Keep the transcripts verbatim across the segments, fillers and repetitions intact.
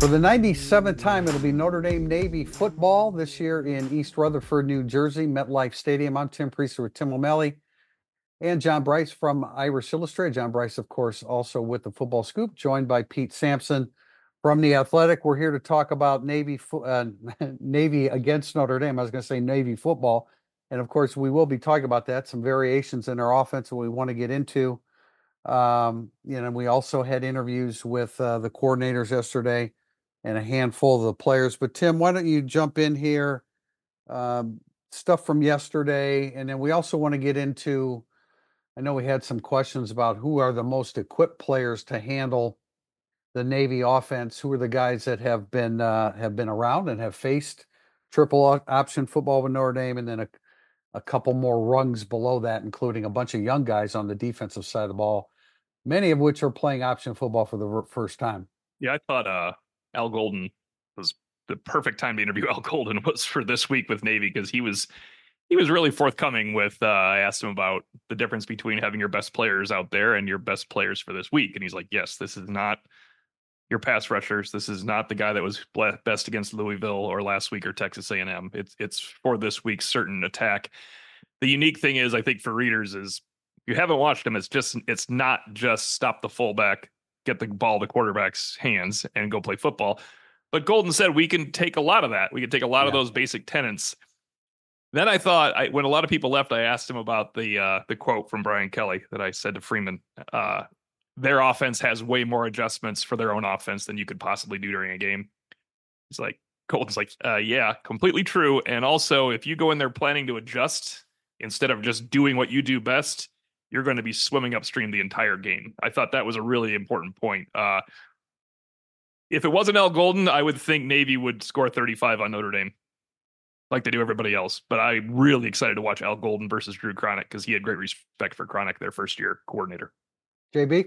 For the ninety-seventh time, it'll be Notre Dame Navy football this year in East Rutherford, New Jersey, MetLife Stadium. I'm Tim Priester with Tim O'Malley and John Bryce from Irish Illustrated. John Bryce, of course, also with the Football Scoop, joined by Pete Sampson from The Athletic. We're here to talk about Navy uh, Navy against Notre Dame. I was going to say Navy football. And of course, we will be talking about that, some variations in our offense that we want to get into. Um, you know, we also had interviews with uh, the coordinators yesterday and a handful of the players. But Tim, why don't you jump in here? Um, stuff from yesterday, and then we also want to get into. I know we had some questions about who are the most equipped players to handle the Navy offense. Who are the guys that have been uh, have been around and have faced triple option football with Notre Dame, and then a, a couple more rungs below that, including a bunch of young guys on the defensive side of the ball, many of which are playing option football for the first time. Yeah, I thought uh, Al Golden was the perfect time to interview Al Golden was for this week with Navy because he was he was really forthcoming with. Uh, I asked him about the difference between having your best players out there and your best players for this week, and he's like, "Yes, this is not your pass rushers. This is not the guy that was best against Louisville or last week or Texas A and M. It's it's for this week's certain attack." The unique thing is, I think for readers is if you haven't watched him, it's just it's not just stop the fullback, get the ball to quarterback's hands and go play football. But Golden said we can take a lot of that. We can take a lot yeah. of those basic tenets. Then I thought I, when a lot of people left, I asked him about the uh, the quote from Brian Kelly that I said to Freeman. Uh, their offense has way more adjustments for their own offense than you could possibly do during a game. He's like, Golden's like, uh, yeah, completely true. And also, if you go in there planning to adjust instead of just doing what you do best, you're going to be swimming upstream the entire game. I thought that was a really important point. Uh, if it wasn't Al Golden, I would think Navy would score thirty-five on Notre Dame like they do everybody else. But I'm really excited to watch Al Golden versus Drew Cronic because he had great respect for Cronic, their first year coordinator. J B?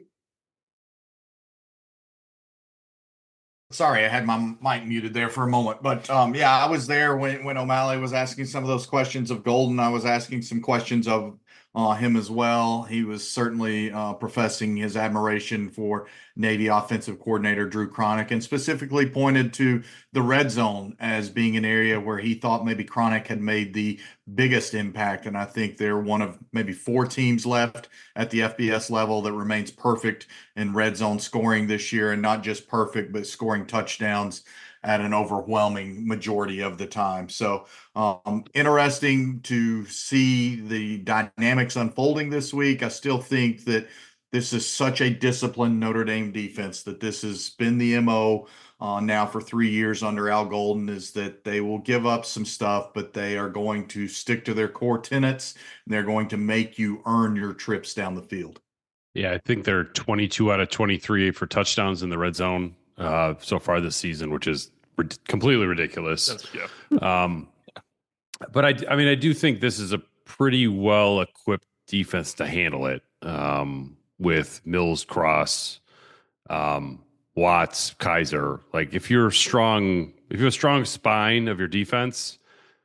Sorry, I had my mic muted there for a moment. But um, yeah, I was there when, when O'Malley was asking some of those questions of Golden. I was asking some questions of uh, him as well. He was certainly uh, professing his admiration for Navy offensive coordinator Drew Cronic, and specifically pointed to the red zone as being an area where he thought maybe Cronic had made the biggest impact. And I think they're one of maybe four teams left at the F B S level that remains perfect in red zone scoring this year, and not just perfect, but scoring touchdowns at an overwhelming majority of the time. So um, interesting to see the dynamics unfolding this week. I still think that this is such a disciplined Notre Dame defense that this has been the M O uh, now for three years under Al Golden, is that they will give up some stuff, but they are going to stick to their core tenets, and they're going to make you earn your trips down the field. Yeah, I think they're twenty-two out of twenty-three for touchdowns in the red zone uh, so far this season, which is re- completely ridiculous. That's, yeah. Um, but I, I mean, I do think this is a pretty well equipped defense to handle it. Um, with Mills, Cross, um, Watts, Kaiser. Like if you're strong, if you have a strong spine of your defense,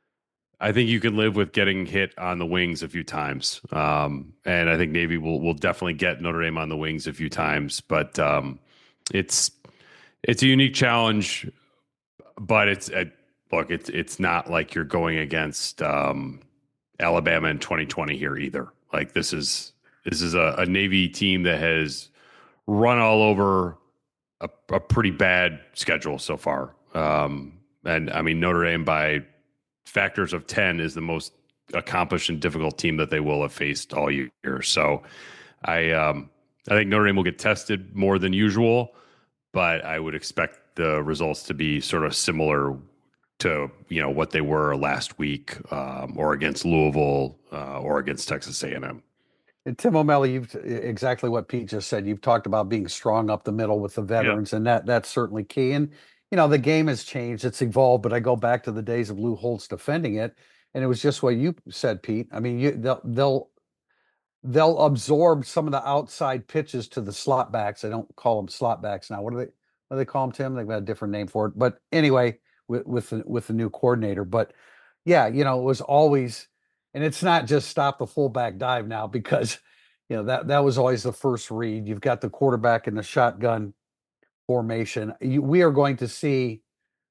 I think you can live with getting hit on the wings a few times. Um, and I think Navy will will definitely get Notre Dame on the wings a few times. But um, it's it's a unique challenge. But it's a, look, it's it's not like you're going against um, Alabama in twenty twenty here either. Like this is. This is a, a Navy team that has run all over a, a pretty bad schedule so far. Um, and I mean, Notre Dame by factors of ten is the most accomplished and difficult team that they will have faced all year. So I, um, I think Notre Dame will get tested more than usual, but I would expect the results to be sort of similar to, you know, what they were last week um, or against Louisville uh, or against Texas A and M. And Tim O'Malley, you've exactly what Pete just said. You've talked about being strong up the middle with the veterans, yeah. and that that's certainly key. And you know, the game has changed; it's evolved. But I go back to the days of Lou Holtz defending it, and it was just what you said, Pete. I mean, you, they'll they'll they'll absorb some of the outside pitches to the slot backs. I don't call them slot backs now. What do they what do they call them, Tim? They've got a different name for it. But anyway, with with the, with the new coordinator, but yeah, you know, it was always. And it's not just stop the fullback dive now, because, you know, that, that was always the first read. You've got the quarterback in the shotgun formation. You, we are going to see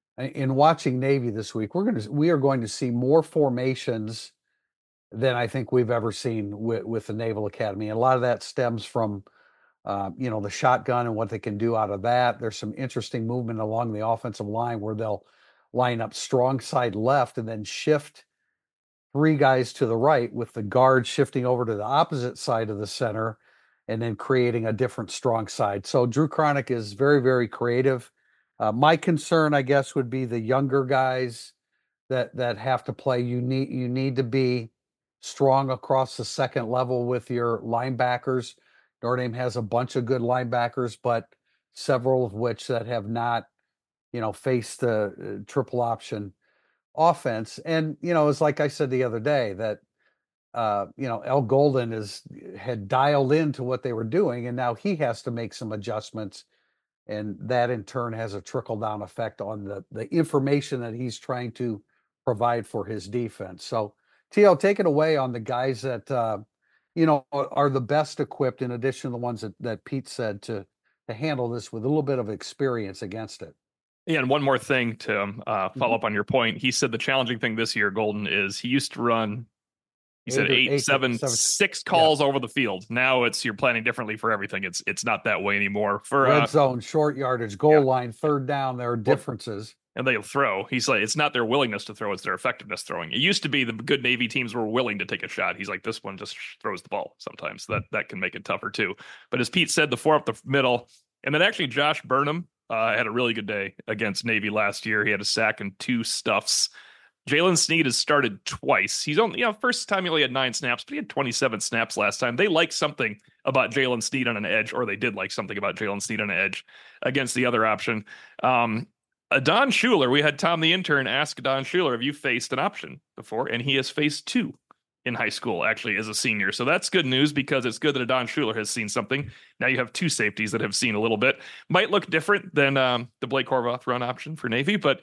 in watching Navy this week, we're going to we are going to see more formations than I think we've ever seen with, with the Naval Academy. And a lot of that stems from uh, you know, the shotgun and what they can do out of that. There's some interesting movement along the offensive line where they'll line up strong side left and then shift three guys to the right with the guard shifting over to the opposite side of the center and then creating a different strong side. So Drew Cronick is very, very creative. Uh, my concern, I guess, would be the younger guys that that have to play. You need you need to be strong across the second level with your linebackers. Notre Dame has a bunch of good linebackers, but several of which that have not, you know, faced the uh, triple option offense. And, you know, it's like I said the other day that, uh, you know, Al Golden is had dialed into what they were doing, and now he has to make some adjustments. And that in turn has a trickle down effect on the, the information that he's trying to provide for his defense. So, T O, take it away on the guys that, uh, you know, are the best equipped, in addition to the ones that, that Pete said, to to handle this with a little bit of experience against it. Yeah, and one more thing to um, uh, follow mm-hmm. up on your point. He said the challenging thing this year, Golden, is he used to run, he eight said eight, eight seven, seven, six calls yeah. over the field. Now it's you're planning differently for everything. It's it's not that way anymore. For red uh, zone, short yardage, goal yeah. line, third down, there are differences. And they'll throw. He's like, it's not their willingness to throw, it's their effectiveness throwing. It used to be the good Navy teams were willing to take a shot. He's like, this one just throws the ball sometimes. That that can make it tougher too. But as Pete said, the four up the middle, and then actually Josh Burnham uh, had a really good day against Navy last year. He had a sack and two stuffs. Jalen Sneed has started twice. He's only, you know, first time he only had nine snaps, but he had twenty-seven snaps last time. They like something about Jalen Sneed on an edge, or they did like something about Jalen Sneed on an edge against the other option. Um, Uh, Don Schuler, we had Tom the intern ask Don Schuler, have you faced an option before? And he has faced two in high school, actually, as a senior. So that's good news, because it's good that a Don Schuler has seen something. Now you have two safeties that have seen a little bit. Might look different than um, the Blake Horvath run option for Navy, but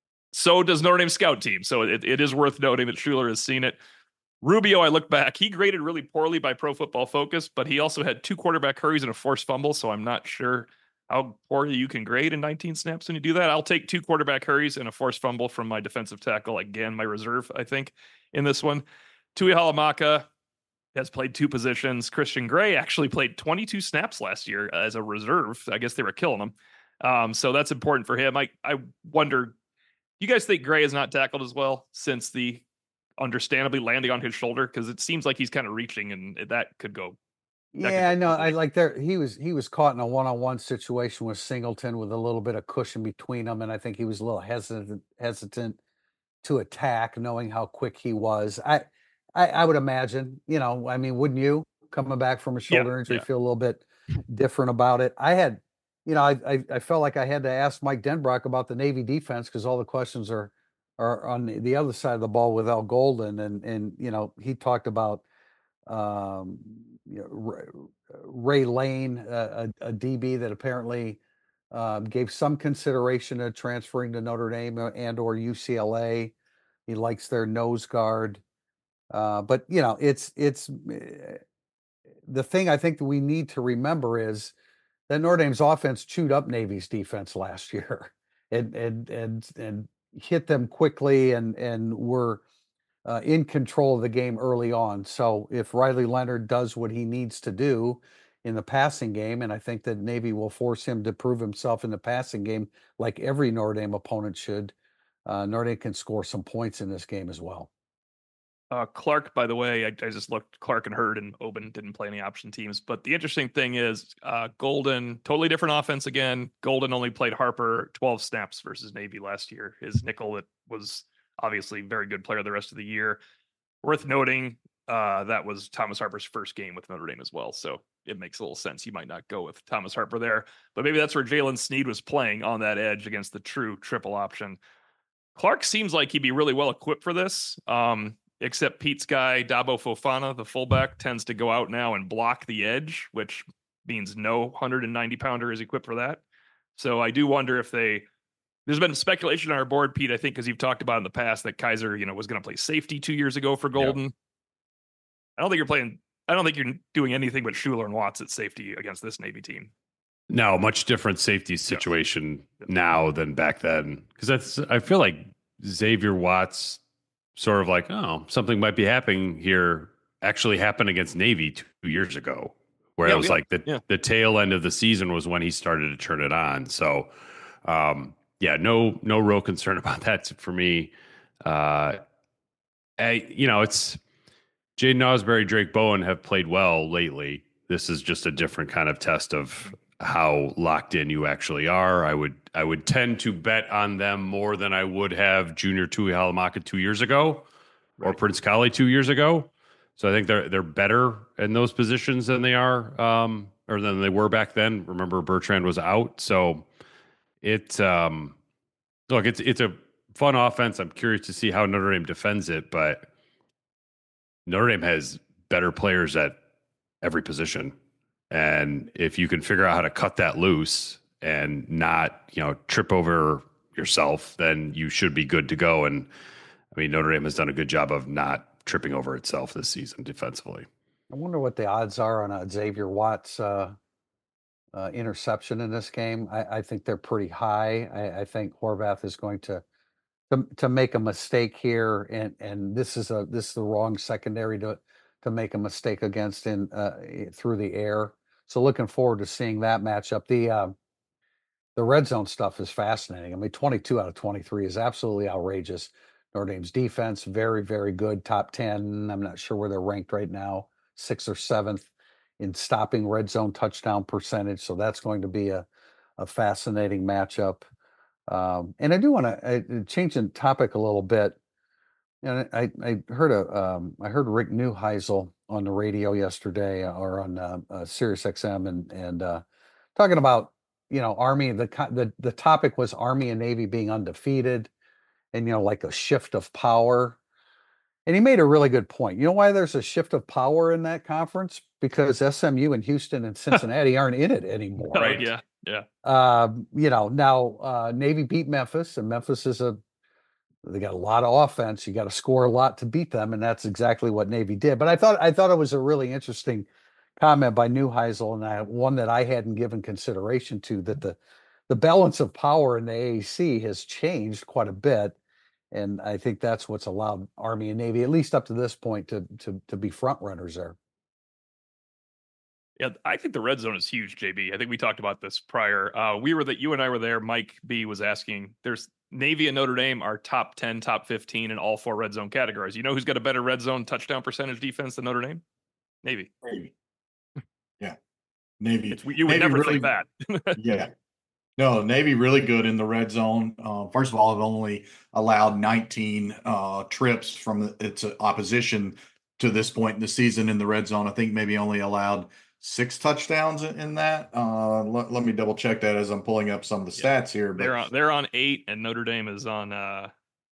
so does Notre Dame scout team. So it, it is worth noting that Schuler has seen it. Rubio, I look back, he graded really poorly by Pro Football Focus, but he also had two quarterback hurries and a forced fumble, so I'm not sure how poorly you can grade in nineteen snaps when you do that. I'll take two quarterback hurries and a forced fumble from my defensive tackle. Again, my reserve, I think, in this one. Tui Halamaka has played two positions. Christian Gray actually played twenty-two snaps last year as a reserve. I guess they were killing him. Um, so that's important for him. I, I wonder, you guys think Gray is not tackled as well since the understandably landing on his shoulder? Because it seems like he's kind of reaching, and that could go. Yeah, I know. I like there. He was he was caught in a one-on-one situation with Singleton with a little bit of cushion between them, and I think he was a little hesitant hesitant to attack, knowing how quick he was. I I, I would imagine, you know, I mean, wouldn't you, coming back from a shoulder yeah, injury, yeah. feel a little bit different about it? I had, you know, I I, I felt like I had to ask Mike Denbrock about the Navy defense, because all the questions are are on the, the other side of the ball with Al Golden, and and you know, he talked about. Um, you know, Ray, Ray Lane, uh, a, a D B that apparently um, gave some consideration to transferring to Notre Dame and or U C L A. He likes their nose guard, uh, but you know, it's it's the thing I think that we need to remember is that Notre Dame's offense chewed up Navy's defense last year, and and and and hit them quickly, and and were. Uh, in control of the game early on. So if Riley Leonard does what he needs to do in the passing game, and I think that Navy will force him to prove himself in the passing game like every Notre Dame opponent should, uh, Notre Dame can score some points in this game as well. Uh, Clark, by the way, I, I just looked, Clark and Hurd and Oben didn't play any option teams. But the interesting thing is uh, Golden, totally different offense again. Golden only played Harper twelve snaps versus Navy last year. His nickel that was obviously very good player the rest of the year. Worth noting, uh, that was Thomas Harper's first game with Notre Dame as well. So it makes a little sense. You might not go with Thomas Harper there, but maybe that's where Jalen Sneed was playing on that edge against the true triple option. Clark seems like he'd be really well equipped for this. Um, except Pete's guy, Dabo Fofana, the fullback, tends to go out now and block the edge, which means no one hundred ninety pounder is equipped for that. So I do wonder if they, there's been speculation on our board, Pete, I think, because you've talked about in the past that Kaiser, you know, was going to play safety two years ago for Golden. Yep. I don't think you're playing, I don't think you're doing anything but Schuler and Watts at safety against this Navy team. No, much different safety situation now than back then. Because that's, I feel like Xavier Watts sort of like, oh, something might be happening here. Actually happened against Navy two years ago, where Yeah, it was yeah, like the yeah. the tail end of the season was when he started to turn it on. So, um, yeah, no no real concern about that for me. Uh, I, you know, it's Jaden Osbury, Drake Bowen have played well lately. This is just a different kind of test of how locked in you actually are. I would I would tend to bet on them more than I would have Junior Tui Halamaka two years ago or Right. Prince Kali two years ago. So I think they're they're better in those positions than they are um, or than they were back then. Remember Bertrand was out, so it um, look it's it's a fun offense. I'm curious to see how Notre Dame defends it, but Notre Dame has better players at every position. And if you can figure out how to cut that loose and not, you know, trip over yourself, then you should be good to go. And I mean, Notre Dame has done a good job of not tripping over itself this season defensively. I wonder what the odds are on a Xavier Watts uh, uh, interception in this game. I, I think they're pretty high. I, I think Horvath is going to, to to make a mistake here, and and this is a this is the wrong secondary to to make a mistake against in uh, through the air. So looking forward to seeing that matchup. The uh, the red zone stuff is fascinating. I mean, twenty-two out of twenty-three is absolutely outrageous. Notre Dame's defense, very, very good, top ten. I'm not sure where they're ranked right now, sixth or seventh in stopping red zone touchdown percentage. So that's going to be a, a fascinating matchup. Um, and I do want to change the topic a little bit. And I, I heard a um, I heard Rick Neuheisel on the radio yesterday uh, or on uh, uh, Sirius X M and and uh, talking about you know Army the co- the the topic was Army and Navy being undefeated and you know like a shift of power. And he made a really good point. You know why there's a shift of power in that conference? Because S M U and Houston and Cincinnati aren't in it anymore. Oh, Right. yeah, yeah. Um, you know, now uh, Navy beat Memphis, and Memphis is a they got a lot of offense. You got to score a lot to beat them, and that's exactly what Navy did. But I thought I thought it was a really interesting comment by Neuheisel, and I, one that I hadn't given consideration to, that the the balance of power in the A A C has changed quite a bit. And I think that's what's allowed Army and Navy, at least up to this point, to to to be front runners there. Yeah, I think the red zone is huge, J B. I think we talked about this prior. Uh, we were that you and I were there. Mike B was asking. There's Navy and Notre Dame are top ten, top fifteen in all four red zone categories. You know who's got a better red zone touchdown percentage defense than Notre Dame? Navy. Navy. Yeah. Navy. It's, you would Navy never really, think that. yeah. No, Navy really good in the red zone. Uh, first of all, it only allowed nineteen uh, trips from its opposition to this point in the season in the red zone. I think maybe only allowed six touchdowns in, in that. Uh, let, let me double check that as I'm pulling up some of the Yeah. stats here. But They're on they're on eight, and Notre Dame is on uh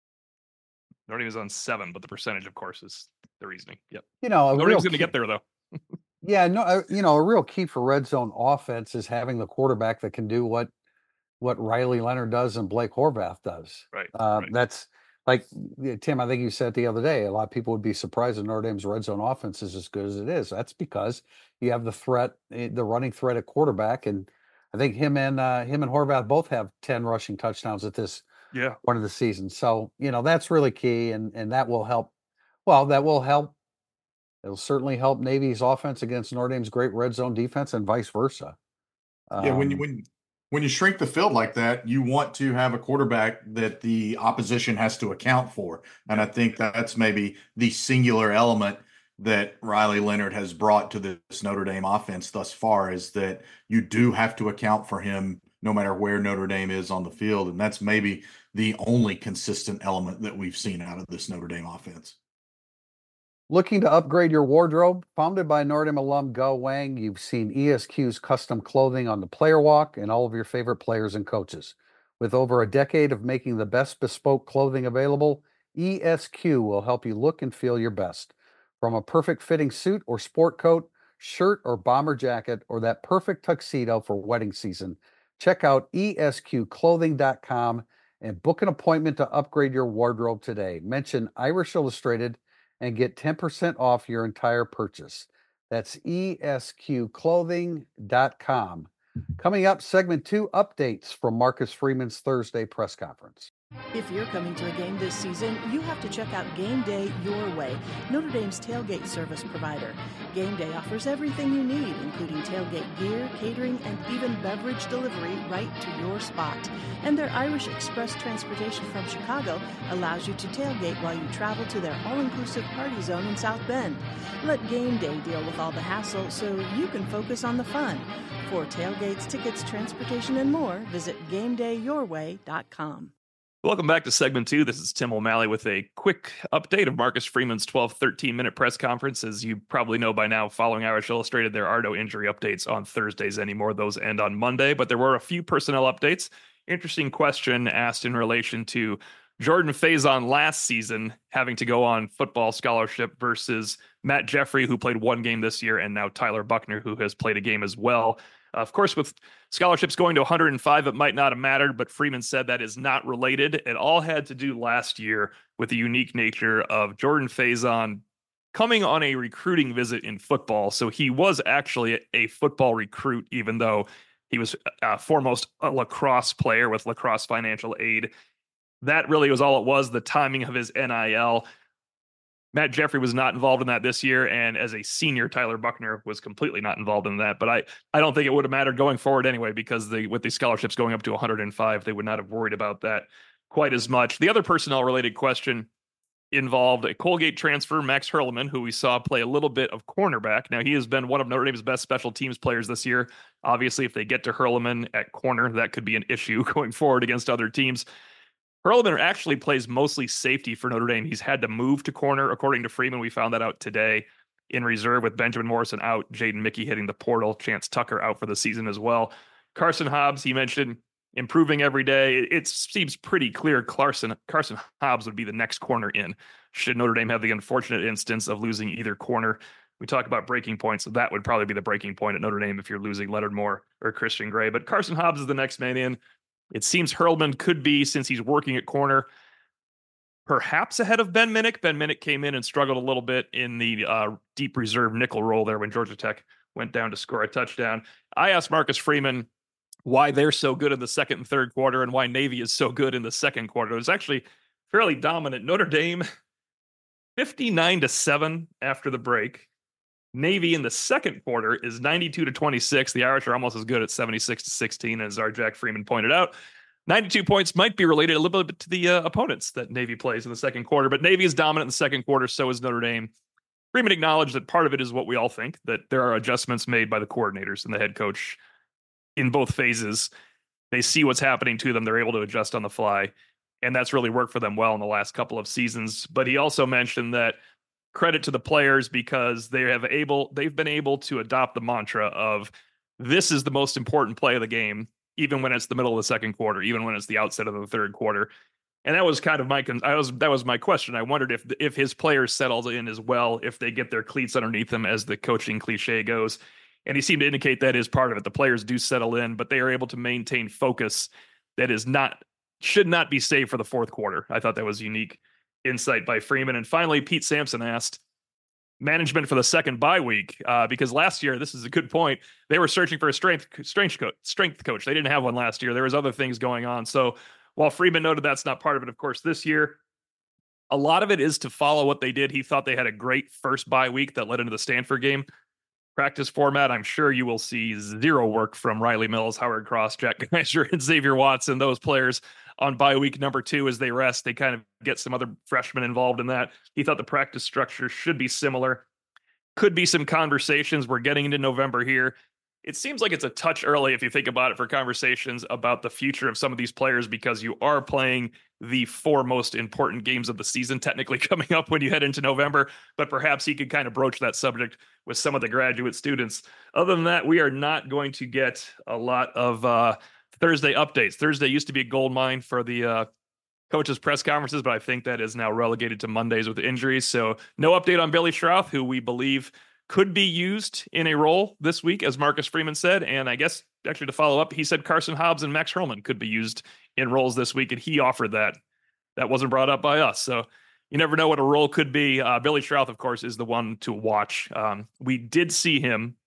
Notre Dame is on seven, but the percentage, of course, is the reasoning. Yep. You know, a Notre real Dame's going to key- get there though. Yeah, no, uh, you know, a real key for red zone offense is having the quarterback that can do what what Riley Leonard does and Blake Horvath does. Right. Uh, right. That's like yeah, Tim. I think you said the other day. A lot of people would be surprised that Notre Dame's red zone offense is as good as it is. That's because you have the threat, eh, the running threat at quarterback, and I think him and uh, him and Horvath both have ten rushing touchdowns at this Yeah. point of the season. So you know that's really key, and and that will help. Well, that will help. It'll certainly help Navy's offense against Notre Dame's great red zone defense, and vice versa. yeah, when you Um, when when you shrink the field like that, you want to have a quarterback that the opposition has to account for, and I think that's maybe the singular element that Riley Leonard has brought to this Notre Dame offense thus far is that you do have to account for him no matter where Notre Dame is on the field, and that's maybe the only consistent element that we've seen out of this Notre Dame offense. Looking to upgrade your wardrobe? Founded by Notre Dame alum Go Wang, you've seen E S Q's custom clothing on the player walk and all of your favorite players and coaches. With over a decade of making the best bespoke clothing available, E S Q will help you look and feel your best. From a perfect fitting suit or sport coat, shirt or bomber jacket, or that perfect tuxedo for wedding season, check out E S Q clothing dot com and book an appointment to upgrade your wardrobe today. Mention Irish Illustrated and get ten percent off your entire purchase. That's E S Q clothing dot com. Coming up, segment two updates from Marcus Freeman's Thursday press conference. If you're coming to a game this season, you have to check out Game Day Your Way, Notre Dame's tailgate service provider. Game Day offers everything you need, including tailgate gear, catering, and even beverage delivery right to your spot. And their Irish Express transportation from Chicago allows you to tailgate while you travel to their all-inclusive party zone in South Bend. Let Game Day deal with all the hassle so you can focus on the fun. For tailgates, tickets, transportation, and more, visit game day your way dot com. Welcome back to segment two. This is Tim O'Malley with a quick update of Marcus Freeman's twelve, thirteen minute press conference. As you probably know by now, following Irish Illustrated, there are no injury updates on Thursdays anymore. Those end on Monday, but there were a few personnel updates. Interesting question asked in relation to Jordan Faison last season having to go on football scholarship versus Matt Jeffrey, who played one game this year, and now Tyler Buckner, who has played a game as well. Of course, with scholarships going to one hundred five, it might not have mattered, but Freeman said that is not related. It all had to do last year with the unique nature of Jordan Faison coming on a recruiting visit in football. So he was actually a football recruit, even though he was uh, foremost a lacrosse player with lacrosse financial aid. That really was all it was, the timing of his N I L. Matt Jeffrey was not involved in that this year, and as a senior, Tyler Buckner was completely not involved in that. But I, I don't think it would have mattered going forward anyway, because the, with the scholarships going up to one hundred five, they would not have worried about that quite as much. The other personnel-related question involved a Colgate transfer, Max Hurleman, who we saw play a little bit of cornerback. Now, he has been one of Notre Dame's best special teams players this year. Obviously, if they get to Hurleman at corner, that could be an issue going forward against other teams. Hurleman actually plays mostly safety for Notre Dame. He's had to move to corner, according to Freeman. We found that out today in reserve with Benjamin Morrison out, Jaden Mickey hitting the portal, Chance Tucker out for the season as well. Carson Hobbs, he mentioned improving every day. It, it seems pretty clear Carson, Carson Hobbs would be the next corner in, should Notre Dame have the unfortunate instance of losing either corner. We talk about breaking points, so that would probably be the breaking point at Notre Dame if you're losing Leonard Moore or Christian Gray. But Carson Hobbs is the next man in. It seems Hurleman could be, since he's working at corner, perhaps ahead of Ben Minnick. Ben Minnick came in and struggled a little bit in the uh, deep reserve nickel role there when Georgia Tech went down to score a touchdown. I asked Marcus Freeman why they're so good in the second and third quarter and why Navy is so good in the second quarter. It was actually fairly dominant. Notre Dame, fifty-nine to seven after the break. Navy in the second quarter is ninety-two to twenty-six. The Irish are almost as good at seventy-six to sixteen, as our Jack Freeman pointed out. ninety-two points might be related a little bit to the uh, opponents that Navy plays in the second quarter, but Navy is dominant in the second quarter, so is Notre Dame. Freeman acknowledged that part of it is what we all think, that there are adjustments made by the coordinators and the head coach in both phases. They see what's happening to them. They're able to adjust on the fly, and that's really worked for them well in the last couple of seasons. But he also mentioned that credit to the players, because they have able they've been able to adopt the mantra of this is the most important play of the game, even when it's the middle of the second quarter, even when it's the outset of the third quarter. And that was kind of my I was that was my question. I wondered if if his players settled in as well, if they get their cleats underneath them, as the coaching cliche goes. And he seemed to indicate that is part of it. The players do settle in, but they are able to maintain focus that is not should not be saved for the fourth quarter. I thought that was unique insight by Freeman. And finally, Pete Sampson asked management for the second bye week, uh, because last year, this is a good point, they were searching for a strength strength coach, strength coach. They didn't have one last year. There was other things going on. So while Freeman noted that's not part of it, of course, this year, a lot of it is to follow what they did. He thought they had a great first bye week that led into the Stanford game. Practice format, I'm sure you will see zero work from Riley Mills, Howard Cross, Jack Kaiser, and Xavier Watson, those players on bye week number two as they rest. They kind of get some other freshmen involved in that. He thought the practice structure should be similar. Could be some conversations. We're getting into November here. It seems like it's a touch early, if you think about it, for conversations about the future of some of these players, because you are playing the four most important games of the season technically coming up when you head into November. But perhaps he could kind of broach that subject with some of the graduate students. Other than that, we are not going to get a lot of uh, Thursday updates. Thursday used to be a gold mine for the uh, coaches' press conferences, but I think that is now relegated to Mondays with injuries. So no update on Billy Schrauth, who we believe could be used in a role this week, as Marcus Freeman said. And I guess actually to follow up, he said Carson Hobbs and Max Hurleman could be used in roles this week, and he offered that. That wasn't brought up by us. So you never know what a role could be. Uh, Billy Schrauth, of course, is the one to watch. Um, we did see him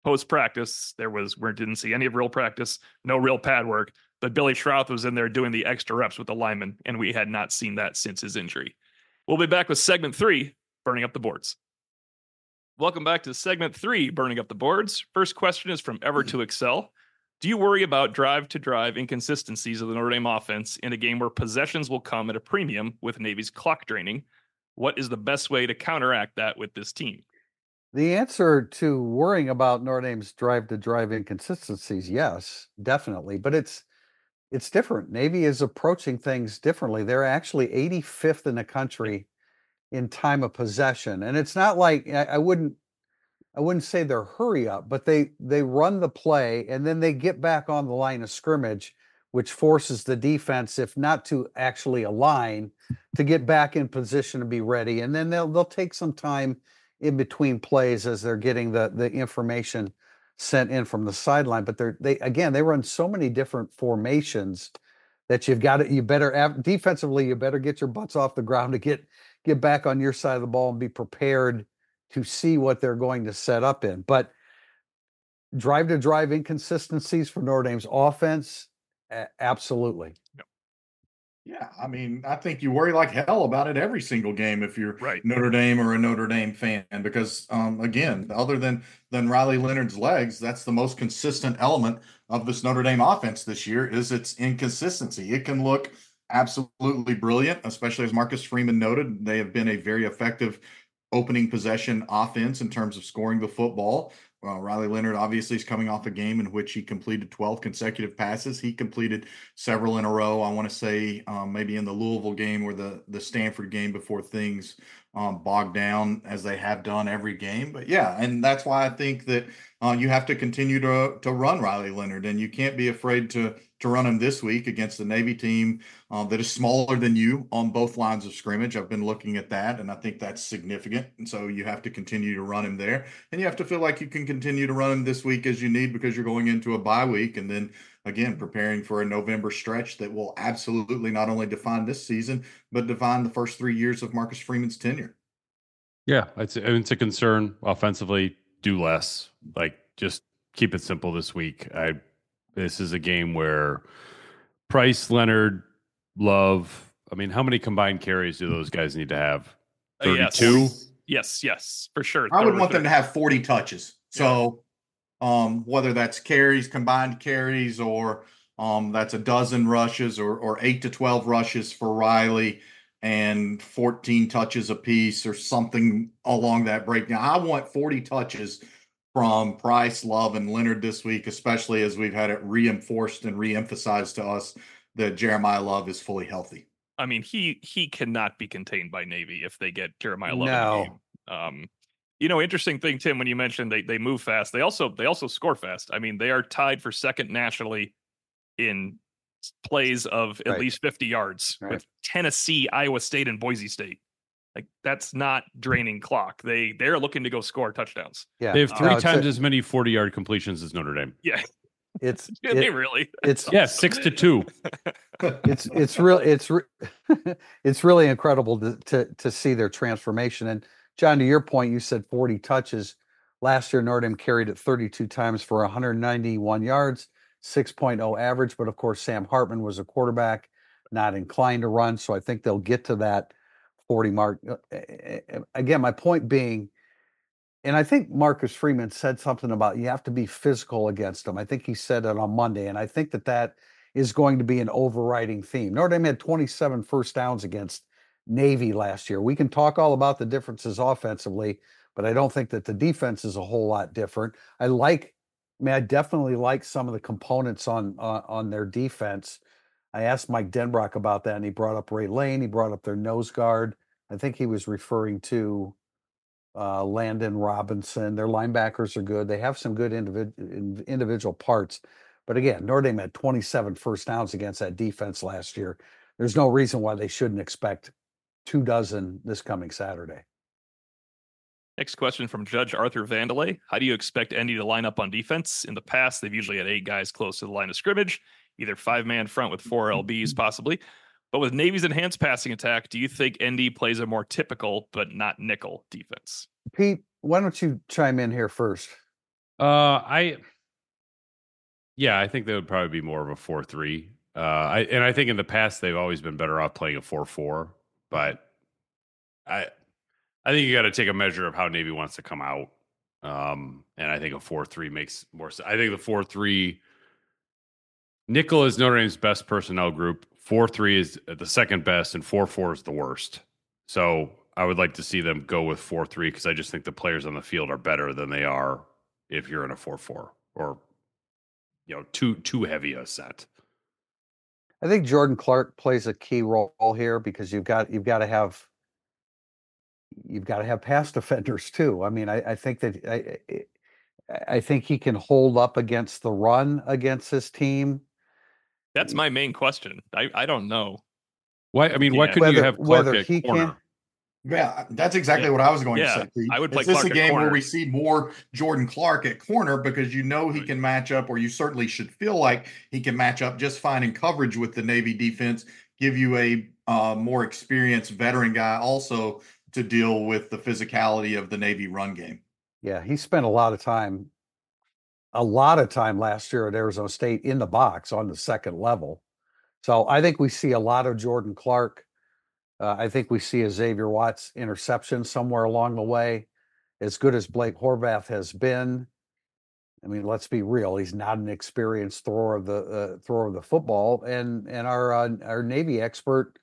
post practice, there was we didn't see any of real practice, no real pad work, but Billy Schrouth was in there doing the extra reps with the linemen, and we had not seen that since his injury. We'll be back with segment three, burning up the boards. Welcome back to segment three, burning up the boards. First question is from Ever to Excel. Do you worry about drive-to-drive inconsistencies of the Notre Dame offense in a game where possessions will come at a premium with Navy's clock draining? What is the best way to counteract that with this team? The answer to worrying about Notre Dame's drive-to-drive inconsistencies, yes, definitely. But it's it's different. Navy is approaching things differently. They're actually eighty-fifth in the country in time of possession, and it's not like I, I wouldn't I wouldn't say they're hurry up, but they they run the play and then they get back on the line of scrimmage, which forces the defense, if not to actually align, to get back in position to be ready. And then they'll they'll take some time in between plays as they're getting the the information sent in from the sideline. But they're they again they run so many different formations that you've got to you better defensively you better get your butts off the ground to get get back on your side of the ball and be prepared to see what they're going to set up in. But drive to drive inconsistencies for Notre Dame's offense, a- absolutely. Yeah, I mean, I think you worry like hell about it every single game if you're Right. Notre Dame or a Notre Dame fan, because um, again, other than than Riley Leonard's legs, that's the most consistent element of this Notre Dame offense this year is its inconsistency. It can look absolutely brilliant, especially as Marcus Freeman noted. They have been a very effective opening possession offense in terms of scoring the football. Uh, Riley Leonard obviously is coming off a game in which he completed twelve consecutive passes. He completed several in a row. I want to say um, maybe in the Louisville game or the, the Stanford game before things um, bogged down as they have done every game. But yeah, and that's why I think that uh, you have to continue to to run Riley Leonard, and you can't be afraid to to run him this week against the Navy team uh, that is smaller than you on both lines of scrimmage. I've been looking at that, and I think that's significant. And so you have to continue to run him there, and you have to feel like you can continue to run him this week as you need because you're going into a bye week, and then again preparing for a November stretch that will absolutely not only define this season but define the first three years of Marcus Freeman's tenure. Yeah, it's it's a concern offensively. Do less, like just keep it simple this week. I this is a game where Price, Leonard, Love. I mean, how many combined carries do those guys need to have? Uh, yes. thirty-two. Yes, yes, for sure. I would Thirty- want them to have forty touches. So um, whether that's carries, combined carries, or um, that's a dozen rushes or, or eight to twelve rushes for Riley and fourteen touches apiece or something along that breakdown. I want forty touches from Price, Love, and Leonard this week, especially as we've had it reinforced and reemphasized to us that Jeremiah Love is fully healthy. I mean, he he cannot be contained by Navy if they get Jeremiah Love No. in the game. Um, you know, interesting thing, Tim, when you mentioned they they move fast, they also they also score fast. I mean, they are tied for second nationally in plays of at Right. least fifty yards Right. with Tennessee, Iowa State, and Boise State. Like that's not draining clock. They they're looking to go score touchdowns. Yeah. They have three No, it's times a- as many forty-yard completions as Notre Dame. Yeah, It's yeah it- they really. it's Yeah, six to two. it's it's real it's re- it's really incredible to, to to see their transformation. And John, to your point, you said forty touches. Last year, Notre Dame carried it thirty-two times for one hundred ninety-one yards, six point oh average. But of course, Sam Hartman was a quarterback, not inclined to run. So I think they'll get to that forty mark. Uh, uh, Again, my point being, and I think Marcus Freeman said something about you have to be physical against them. I think he said it on Monday, and I think that that is going to be an overriding theme. Notre Dame had twenty-seven first downs against Navy last year. We can talk all about the differences offensively, but I don't think that the defense is a whole lot different. I like, I mean, I definitely like some of the components on uh, on their defense. I asked Mike Denbrock about that, and he brought up Ray Lane. He brought up their nose guard. I think he was referring to uh, Landon Robinson. Their linebackers are good. They have some good individ- individual parts. But again, Notre Dame had twenty-seven first downs against that defense last year. There's no reason why they shouldn't expect two dozen this coming Saturday. Next question from Judge Arthur Vandelay. How do you expect Indy to line up on defense? In the past, they've usually had eight guys close to the line of scrimmage, either five-man front with four L Bs possibly. But with Navy's enhanced passing attack, do you think Indy plays a more typical but not nickel defense? Pete, why don't you chime in here first? Uh, I, yeah, I think they would probably be more of a four three. Uh, I and I think in the past they've always been better off playing a four four. But I, I think you got to take a measure of how Navy wants to come out. Um, and I think a four three makes more sense. I think the four three nickel is Notre Dame's best personnel group. four three is the second best, and four four is the worst. So I would like to see them go with four three because I just think the players on the field are better than they are if you're in a four four or you know too too heavy a set. I think Jordan Clark plays a key role here because you've got you've got to have you've got to have pass defenders too. I mean, I, I think that I, I think he can hold up against the run against his team. That's my main question. I, I don't know. Why? I mean, why Yeah. couldn't you Whether have Clark whether at he corner? can, Yeah, that's exactly Yeah. what I was going Yeah, to say. Pete. I would play Is this Clark a at game where corner. we see more Jordan Clark at corner because you know he Right. can match up, or you certainly should feel like he can match up just fine in coverage with the Navy defense, give you a uh, more experienced veteran guy also to deal with the physicality of the Navy run game. yeah, he spent a lot of time, a lot of time last year at Arizona State in the box on the second level. So I think we see a lot of Jordan Clark. Uh, I think we see a Xavier Watts interception somewhere along the way. As good as Blake Horvath has been, I mean, let's be real. He's not an experienced thrower of the uh, thrower of the football, and and our uh, our Navy expert,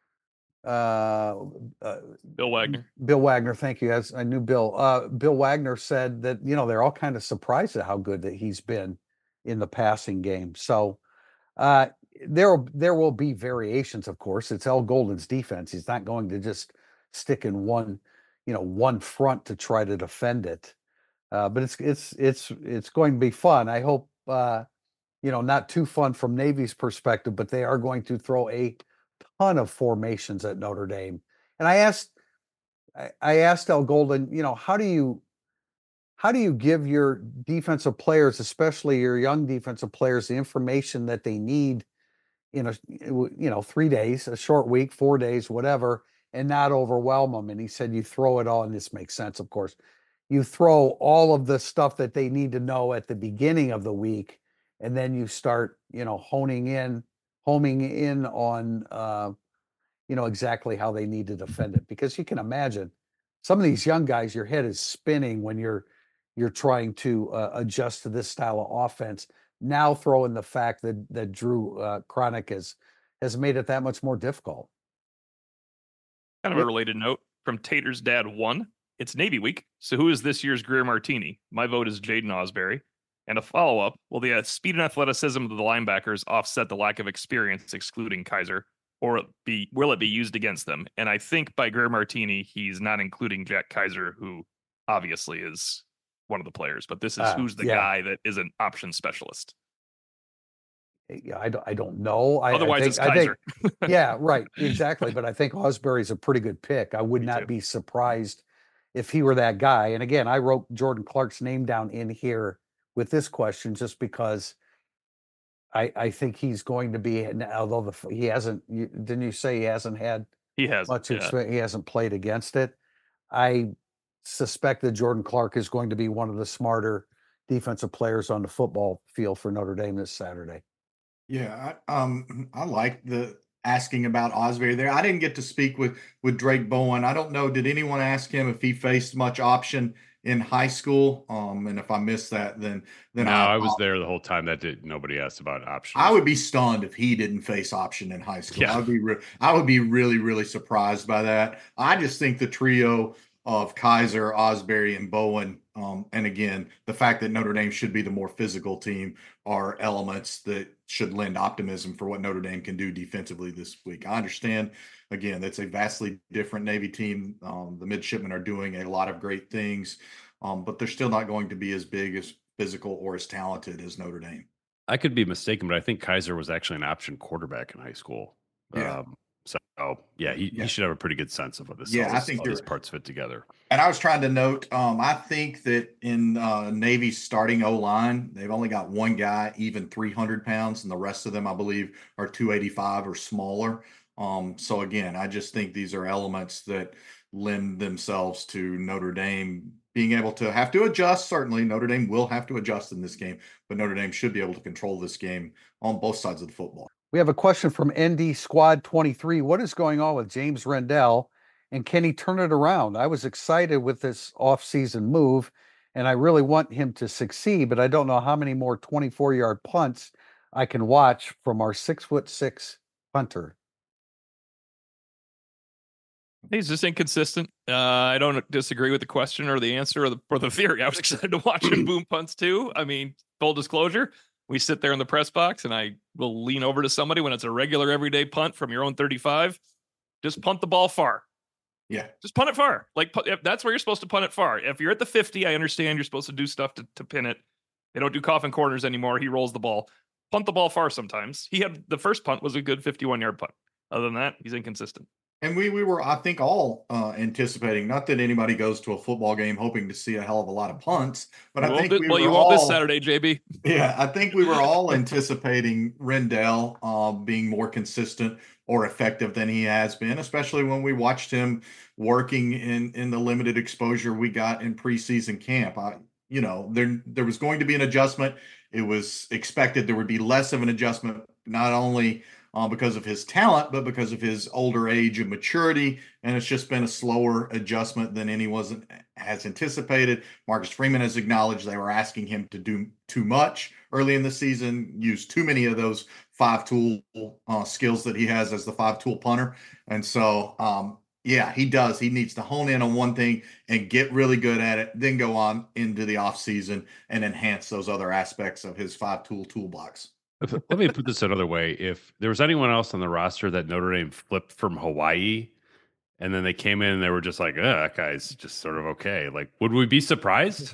uh, uh, Bill Wagner. Bill Wagner. Thank you. As I knew Bill, uh, Bill Wagner said that you know they're all kind of surprised at how good that he's been in the passing game. So uh, there there will be variations, of course. It's Al Golden's defense. He's not going to just stick in one, you know, one front to try to defend it. Uh, but it's it's it's it's going to be fun. I hope uh, you know, not too fun from Navy's perspective, but they are going to throw a ton of formations at Notre Dame. And I asked I, I asked Al Golden, you know, how do you how do you give your defensive players, especially your young defensive players, the information that they need in a you know three days, a short week, four days, whatever, and not overwhelm them? And he said, you throw it all, and this makes sense, of course. You throw all of the stuff that they need to know at the beginning of the week, and then you start, you know, honing in, homing in on, uh, you know, exactly how they need to defend it. Because you can imagine some of these young guys, your head is spinning when you're you're trying to uh, adjust to this style of offense. Now throw in the fact that that Drew uh, Cronic has has made it that much more difficult. Kind of Yep. a related note from Tater's dad one. It's Navy week. So who is this year's Greer Martini? My vote is Jaden Osbury. And a follow up, will the uh, speed and athleticism of the linebackers offset the lack of experience, excluding Kaiser, or it be will it be used against them? And I think by Greer Martini, he's not including Jack Kaiser, who obviously is one of the players, but this is Uh, who's the yeah. guy that is an option specialist. Yeah, I don't, I don't know. I, Otherwise, I think, it's I think, Kaiser. yeah, right, exactly. But I think Osbury's a pretty good pick. I would Me not too. be surprised if he were that guy. And again, I wrote Jordan Clark's name down in here with this question just because I, I think he's going to be. and Although the he hasn't, you, didn't you say he hasn't had He has much yeah. experience? He hasn't played against it. I suspect that Jordan Clark is going to be one of the smarter defensive players on the football field for Notre Dame this Saturday. Yeah, I, um, I like the asking about Osbury there. I didn't get to speak with with Drake Bowen. I don't know. Did anyone ask him if he faced much option in high school? Um, and if I missed that, then then No, I, I was there the whole time. That did nobody asked about options. I would be stunned if he didn't face option in high school. Yeah. I would be re- I would be really really surprised by that. I just think the trio of Kaiser, Osbury, and Bowen, um, and again the fact that Notre Dame should be the more physical team, are elements that should lend optimism for what Notre Dame can do defensively this week. I understand, again, that's a vastly different Navy team. Um, the midshipmen are doing a lot of great things, um, but they're still not going to be as big, as physical, or as talented as Notre Dame. I could be mistaken, but I think Kaiser was actually an option quarterback in high school. Yeah. Um, so yeah, he, Yeah. he should have a pretty good sense of what this. Yeah, all I this- think all these you're- parts fit together. And I was trying to note, um, I think that in uh, Navy's starting O line, they've only got one guy even three hundred pounds, and the rest of them, I believe, are two eighty-five or smaller. Um, so again, I just think these are elements that lend themselves to Notre Dame being able to have to adjust. Certainly, Notre Dame will have to adjust in this game, but Notre Dame should be able to control this game on both sides of the football. We have a question from N D Squad twenty-three. What is going on with James Rendell, and can he turn it around? I was excited with this offseason move, and I really want him to succeed, but I don't know how many more twenty-four-yard punts I can watch from our six foot six punter. He's just inconsistent. Uh, I don't disagree with the question or the answer or the or the theory. I was excited to watch him boom punts too. I mean, full disclosure, we sit there in the press box and I will lean over to somebody when it's a regular everyday punt from your own thirty-five. Just punt the ball far. Yeah. Just punt it far. Like if that's where you're supposed to punt it far. If you're at the fifty, I understand you're supposed to do stuff to, to pin it. They don't do coffin corners anymore. He rolls the ball. Punt the ball far sometimes. He had the first punt was a good fifty-one yard punt. Other than that, he's inconsistent. And we we were, I think, all uh, anticipating, not that anybody goes to a football game hoping to see a hell of a lot of punts, but I well, think this, we well, were you all, won't this Saturday, J B. Yeah, I think we were all anticipating Rendell uh, being more consistent or effective than he has been, especially when we watched him working in in the limited exposure we got in preseason camp. I, you know, there there was going to be an adjustment. It was expected there would be less of an adjustment, not only Uh, because of his talent, but because of his older age and maturity. And it's just been a slower adjustment than anyone has anticipated. Marcus Freeman has acknowledged they were asking him to do too much early in the season, use too many of those five tool uh, skills that he has as the five tool punter. And so, um, yeah, he does. He needs to hone in on one thing and get really good at it, then go on into the offseason and enhance those other aspects of his five tool toolbox. Let me put this another way. If there was anyone else on the roster that Notre Dame flipped from Hawaii and then they came in and they were just like, oh, that guy's just sort of okay. Like, would we be surprised?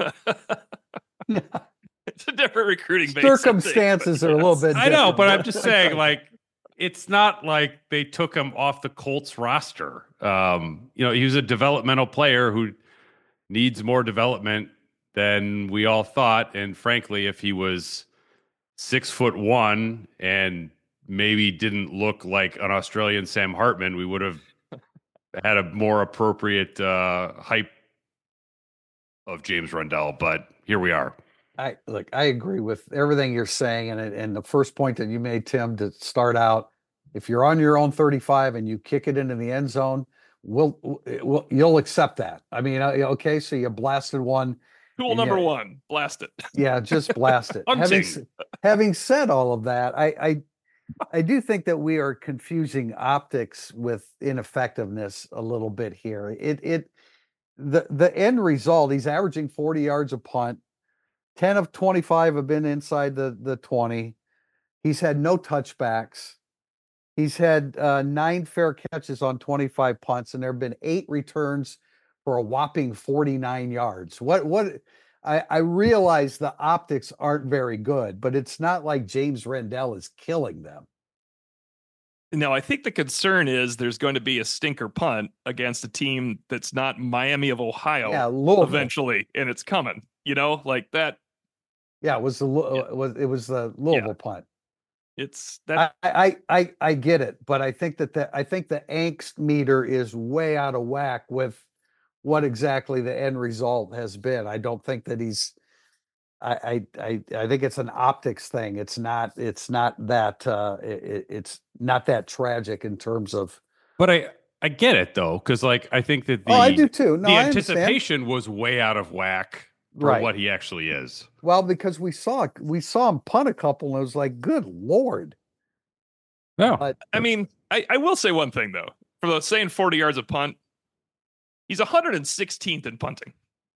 It's a different recruiting base. Circumstances are a little bit I know, different. but I'm just saying, like, it's not like they took him off the Colts roster. Um, you know, he was a developmental player who needs more development than we all thought. And frankly, if he was six foot one and maybe didn't look like an Australian Sam Hartman, we would have had a more appropriate uh, hype of James Rendell. But here we are. I look, I agree with everything you're saying. And, and the first point that you made, Tim, to start out, if you're on your own thirty-five and you kick it into the end zone, we'll, we'll you'll accept that. I mean, okay, so you blasted one. Tool number you, one, blast it. Yeah, just blast it. having, having said all of that, I, I I do think that we are confusing optics with ineffectiveness a little bit here. It it the the end result, he's averaging forty yards a punt. ten of twenty-five have been inside the the twenty. He's had no touchbacks. He's had uh, nine fair catches on twenty-five punts, and there have been eight returns for a whopping forty-nine yards. What, what, I, I realize the optics aren't very good, but it's not like James Rendell is killing them. No, I think the concern is there's going to be a stinker punt against a team that's not Miami of Ohio yeah, Louisville. Eventually, and it's coming, you know, like that. Yeah, it was the, yeah. It was, it was the Louisville yeah. punt. It's that I, I, I, I get it, but I think that the, I think the angst meter is way out of whack with what exactly the end result has been. I don't think that he's, I, I, I, I think it's an optics thing. It's not, it's not that, uh, it, it's not that tragic in terms of. But I, I get it though, because like I think that the, oh, I do too. No, the I anticipation understand. was way out of whack for right. what he actually is. Well, because we saw we saw him punt a couple, and it was like, good Lord. No, but, I mean, I, I will say one thing though. For the saying forty yards of punt, he's one hundred sixteenth in punting.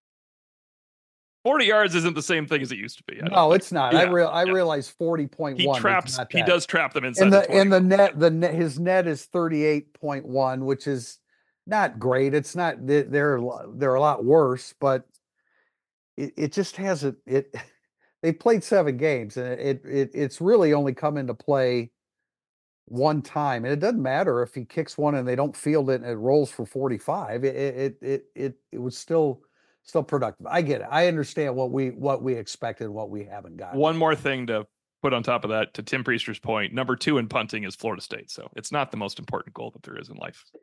forty yards isn't the same thing as it used to be. No, it's not. Yeah, I real I yeah. realize forty point one. He traps. He does trap them inside. And the, the and the net, the net, his net is thirty-eight point one, which is not great. It's not. They're they're a lot worse, but it, it just hasn't. It they played seven games, and it it it's really only come into play one time, and it doesn't matter if he kicks one and they don't field it and it rolls for forty-five. It it it it it was still. Still productive. I get it. I understand what we what we expected, what we haven't got. One more thing to put on top of that, to Tim Priester's point, number two in punting is Florida State. So it's not the most important goal that there is in life.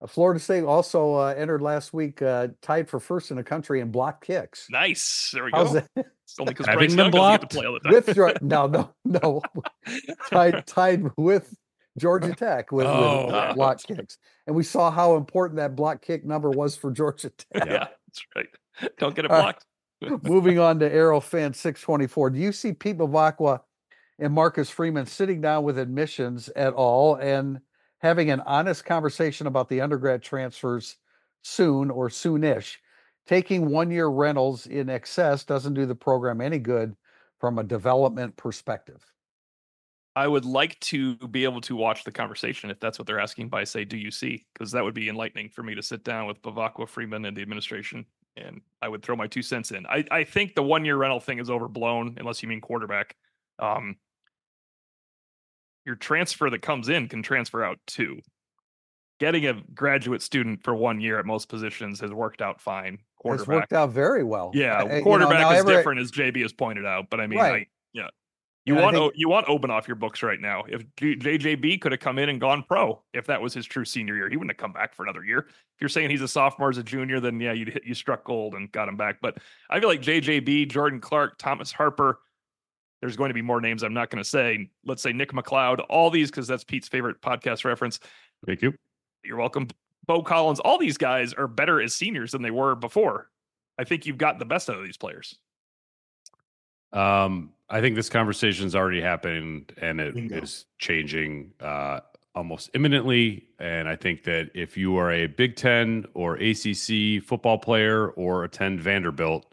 Florida State also uh, entered last week, uh, tied for first in the country in block kicks. Nice. There we How's go. that? It's only because Having Bryce them Young doesn't get to blocked? play all the time. With Geor- no, no, no, tied tied with Georgia Tech with, Oh. with block kicks, and we saw how important that block kick number was for Georgia Tech. Yeah, that's right. Don't get it All right. blocked. Moving on to Arrow Fan six twenty-four. Do you see Pete Bavacqua and Marcus Freeman sitting down with admissions at all and having an honest conversation about the undergrad transfers soon or soonish? Taking one-year rentals in excess doesn't do the program any good from a development perspective. I would like to be able to watch the conversation if that's what they're asking by say, do you see? Because that would be enlightening for me to sit down with Bavacqua, Freeman, and the administration, and I would throw my two cents in. I, I think the one-year rental thing is overblown, unless you mean quarterback. Um, your transfer that comes in can transfer out too. Getting a graduate student for one year at most positions has worked out fine. It's Quarterback, worked out very well. yeah, Uh, you know, quarterback now is every- different, as J B has pointed out. But I mean, Right. I, yeah, you And I want think- O- you want Oben off your books right now. If J- JJB could have come in and gone pro, if that was his true senior year, he wouldn't have come back for another year. If you're saying he's a sophomore as a junior, then yeah, you you struck gold and got him back. But I feel like J J B, Jordan Clark, Thomas Harper. There's going to be more names I'm not going to say. Let's say Nick McLeod, all these, because that's Pete's favorite podcast reference. Thank you. You're welcome. Bo Collins, all these guys are better as seniors than they were before. I think you've got the best out of these players. Um, I think this conversation's already happened and it Bingo. is changing uh, almost imminently. And I think that if you are a Big Ten or A C C football player or attend Vanderbilt,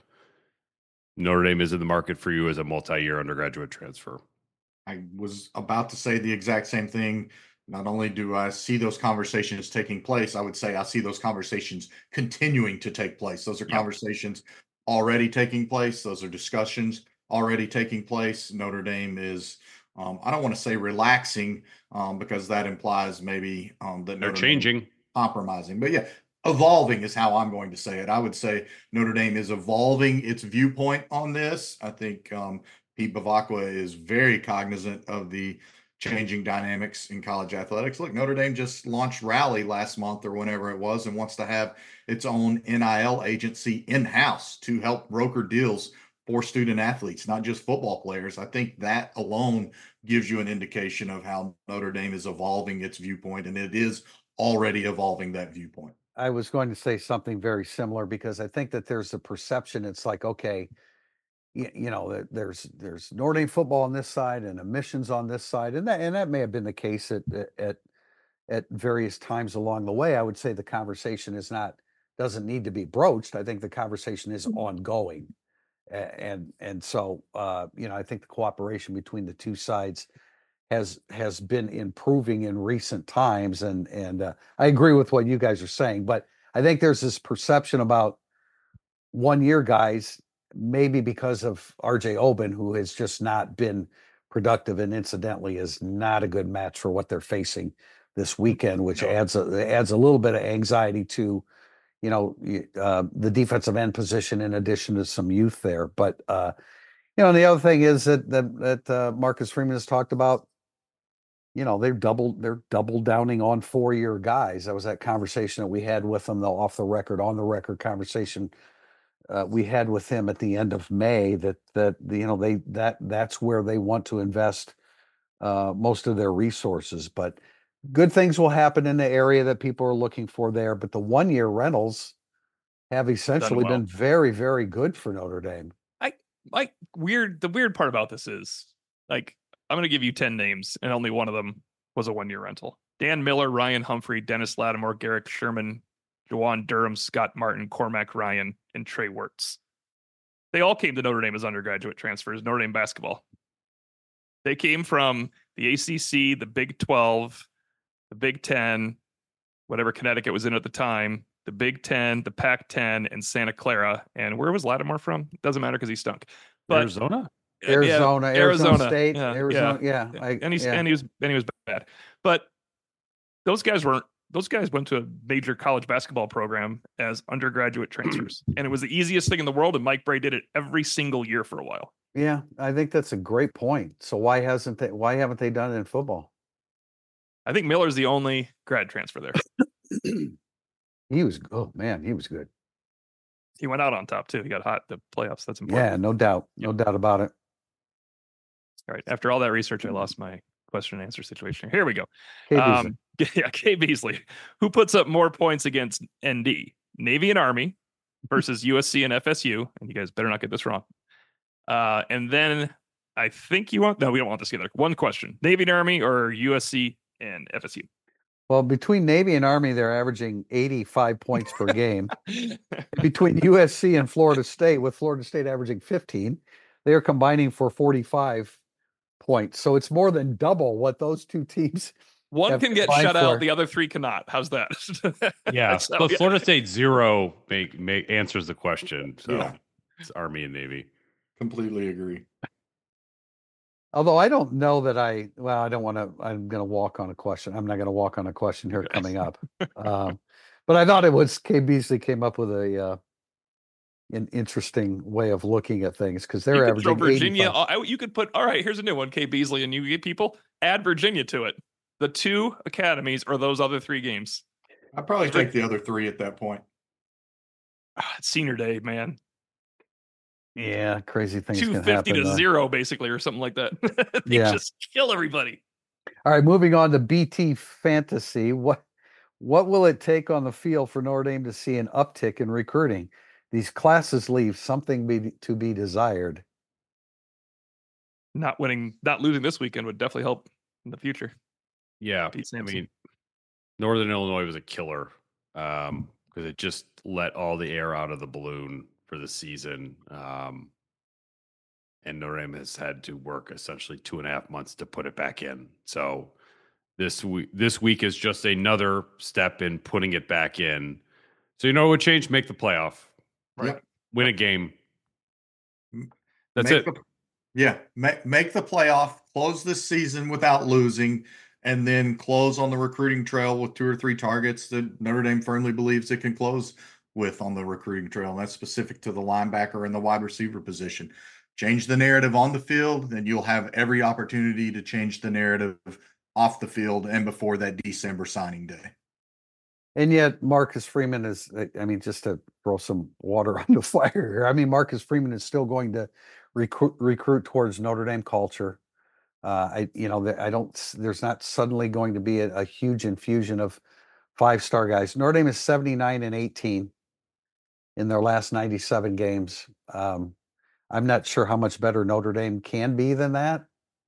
Notre Dame is in the market for you as a multi-year undergraduate transfer. I was about to say the exact same thing. Not only do I see those conversations taking place, I would say I see those conversations continuing to take place. Those are Yeah. conversations already taking place. Those are discussions already taking place. Notre Dame is, um, I don't want to say relaxing, um, because that implies maybe um, that They're Notre Dame changing. compromising. But yeah, evolving is how I'm going to say it. I would say Notre Dame is evolving its viewpoint on this. I think um, Pete Bavacqua is very cognizant of the changing dynamics in college athletics. Look, Notre Dame just launched Rally last month or whenever it was and wants to have its own N I L agency in-house to help broker deals for student athletes, not just football players. I think that alone gives you an indication of how Notre Dame is evolving its viewpoint, and it is already evolving that viewpoint. I was going to say something very similar because I think that there's a perception. It's like, okay, you, you know, there- there's there's Notre Dame football on this side and admissions on this side, and that and that may have been the case at at at various times along the way. I would say the conversation is not doesn't need to be broached. I think the conversation is ongoing, A- and and so uh, you know, I think the cooperation between the two sides has has been improving in recent times, and and uh, I agree with what you guys are saying, but I think there's this perception about one year guys, maybe because of R J Oben, who has just not been productive and incidentally is not a good match for what they're facing this weekend, which No. adds a, adds a little bit of anxiety to, you know, y- uh, the defensive end position in addition to some youth there. But uh, you know, and the other thing is that that that uh, Marcus Freeman has talked about. You know, they're double they're double downing on four year guys. That was that conversation that we had with them, the off the record, on the record conversation uh, we had with him at the end of May. That that you know they that that's where they want to invest uh, most of their resources. But good things will happen in the area that people are looking for there. But the one year rentals have essentially well. been very very good for Notre Dame. Like weird, the weird part about this is like, I'm going to give you ten names and only one of them was a one year rental. Dan Miller, Ryan Humphrey, Dennis Lattimore, Garrick Sherman, Jawan Durham, Scott Martin, Cormac Ryan, and Trey Wirtz. They all came to Notre Dame as undergraduate transfers, Notre Dame basketball. They came from the A C C, the Big twelve, the Big ten, whatever Connecticut was in at the time, the Big Ten, the Pac ten, and Santa Clara. And where was Lattimore from? Doesn't matter because he stunk. But Arizona? uh, yeah, Arizona, Arizona, State, yeah, Arizona, yeah, yeah. I- and he's yeah. and he was and he was bad. But those guys weren't. Those guys went to a major college basketball program as undergraduate transfers, and it was the easiest thing in the world. And Mike Bray did it every single year for a while. Yeah, I think that's a great point. So why hasn't they? Why haven't they done it in football? I think Miller's the only grad transfer there. He was, oh man, he was good. He went out on top too. He got hot the playoffs. That's important. Yeah, no doubt. No doubt about it. All right. After all that research, I lost my question and answer situation. Here we go. Kay Um, yeah, Kay Beasley. Who puts up more points against N D? Navy and Army versus U S C and F S U. And you guys better not get this wrong. Uh, and then I think you want, no, we don't want this together. One question. Navy and Army or U S C and F S U? Well, between Navy and Army, they're averaging eighty-five points per game. Between U S C and Florida State, with Florida State averaging fifteen, they are combining for forty-five points. So it's more than double what those two teams. One have can get combined shut out, for. the other three cannot. How's that? Yeah. So, So yeah. Florida State zero make, make answers the question. So Yeah. it's Army and Navy. Completely agree. Although I don't know that I, well, I don't want to, I'm going to walk on a question. I'm not going to walk on a question here coming up. Um, but I thought it was Kay Beasley came up with a, uh, an interesting way of looking at things because they're You could throw averaging Virginia. eighty-five. I- You could put, all right, here's a new one, Kay Beasley, and you get people, add Virginia to it. The two academies or those other three games. I'd probably take the other three at that point. Ah, it's senior day, man. Yeah, crazy things two can fifty happen. to uh, zero, basically, or something like that. They Yeah. just kill everybody. All right, moving on to B T Fantasy. What what will it take on the field for Notre Dame to see an uptick in recruiting? These classes leave something be, to be desired. Not winning, not losing this weekend would definitely help in the future. Yeah. Pete I Sampson. mean, Northern Illinois was a killer um, because it just let all the air out of the balloon for the season. Um, and Notre Dame has had to work essentially two and a half months to put it back in. So this week, this week is just another step in putting it back in. So you know what would change? Make the playoff, Right. Yep. win a game. M- That's Make it. the- yeah, make make the playoff, close this season without losing, and then close on the recruiting trail with two or three targets that Notre Dame firmly believes it can close with on the recruiting trail. And that's specific to the linebacker and the wide receiver position. Change the narrative on the field, and you'll have every opportunity to change the narrative off the field and before that December signing day. And yet Marcus Freeman is, I mean, just to throw some water on the fire here. I mean, Marcus Freeman is still going to recruit recruit towards Notre Dame culture. Uh, I, you know, the- I don't, s- there's not suddenly going to be a, a huge infusion of five-star guys. Notre Dame is seventy-nine and eighteen in their last ninety-seven games. Um, I'm not sure how much better Notre Dame can be than that.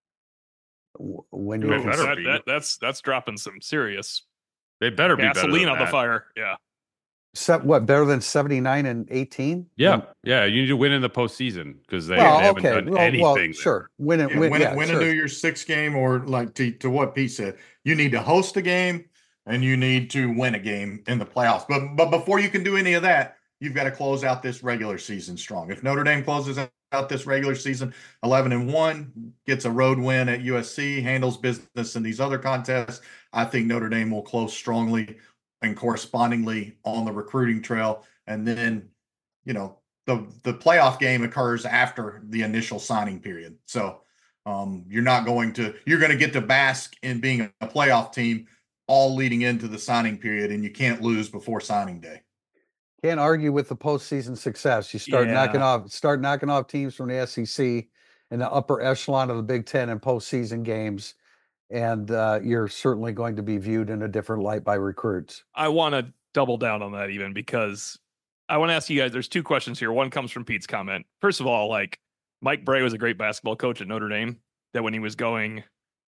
W- When you They cons- better that, be. that, that's that's dropping some serious They better be better gasoline than on the that. fire. Yeah. se- what, better than seventy-nine and eighteen? Yeah, yeah. You need to win in the postseason because they, Well, they haven't okay. done Well, anything. well, there. sure. Win it. Yeah, win, win, yeah, win sure. a New Year's Six game, or like to, to what Pete said, you need to host a game and you need to win a game in the playoffs. But but before you can do any of that, you've got to close out this regular season strong. If Notre Dame closes out this regular season eleven and one, gets a road win at U S C, handles business in these other contests, I think Notre Dame will close strongly and correspondingly on the recruiting trail. And then, you know, the the playoff game occurs after the initial signing period. So um, you're not going to you're going to get to bask in being a playoff team all leading into the signing period, and you can't lose before signing day. Can't argue with the postseason success. You start knocking Yeah. off, start knocking off teams from the S E C and the upper echelon of the Big Ten in postseason games, and uh, you're certainly going to be viewed in a different light by recruits. I want to double down on that even because I want to ask you guys, there's two questions here. One comes from Pete's comment. First of all, like Mike Bray was a great basketball coach at Notre Dame, that when he was going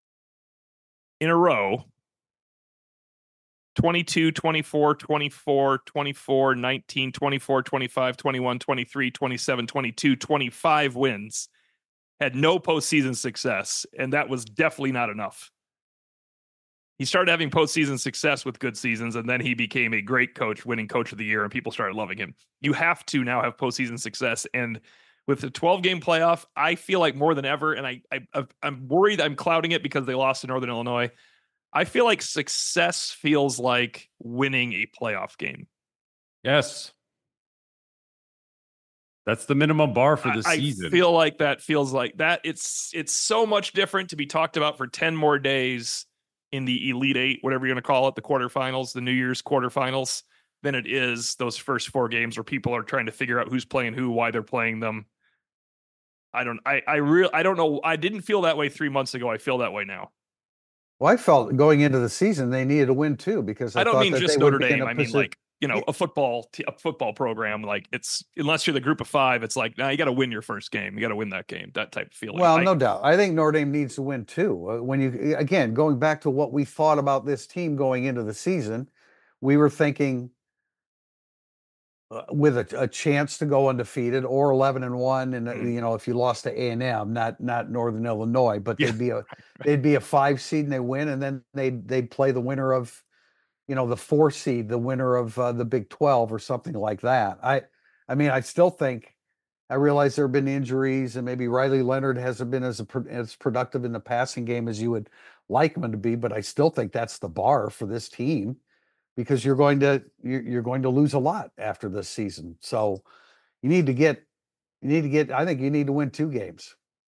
in a row, twenty-two, twenty-four, twenty-four, twenty-four, nineteen, twenty-four, twenty-five, twenty-one, twenty-three, twenty-seven, twenty-two, twenty-five wins, had no postseason success. And that was definitely not enough. He started having postseason success with good seasons, and then he became a great coach, winning coach of the year, and people started loving him. You have to now have postseason success. And with the twelve game playoff, I feel like more than ever, and I, I I'm worried I'm clouding it because they lost to Northern Illinois. I feel like success feels like winning a playoff game. Yes. That's the minimum bar for the I, season. I feel like that feels like that. It's it's so much different to be talked about for ten more days in the Elite Eight, whatever you're going to call it, the quarterfinals, the New Year's quarterfinals, than it is those first four games where people are trying to figure out who's playing who, why they're playing them. I don't, I, I real, I don't know. I didn't feel that way three months ago. I feel that way now. Well, I felt going into the season they needed to win too because I, I don't thought mean that just they Notre would be in Dame. a I mean position- like, you know, a football, t- a football program. Like it's, unless you're the group of five, it's like, now nah, you got to win your first game. You got to win that game, that type of feeling. Well, I, no doubt. I think Notre Dame needs to win too. Uh, When you again going back to what we thought about this team going into the season, we were thinking uh, with a, a chance to go undefeated or eleven and one, and uh, Mm. you know if you lost to A and M, not not Northern Illinois, but Yeah. they'd be a they'd be a five seed and they win, and then they'd they'd play the winner of, you know, the four seed, the winner of uh, the Big twelve or something like that. I I mean, I still think. I realize there have been injuries, and maybe Riley Leonard hasn't been as a, pro- as productive in the passing game as you would like him to be. But I still think that's the bar for this team because you're going to you're, you're going to lose a lot after this season. So you need to get you need to get. I think you need to win two games.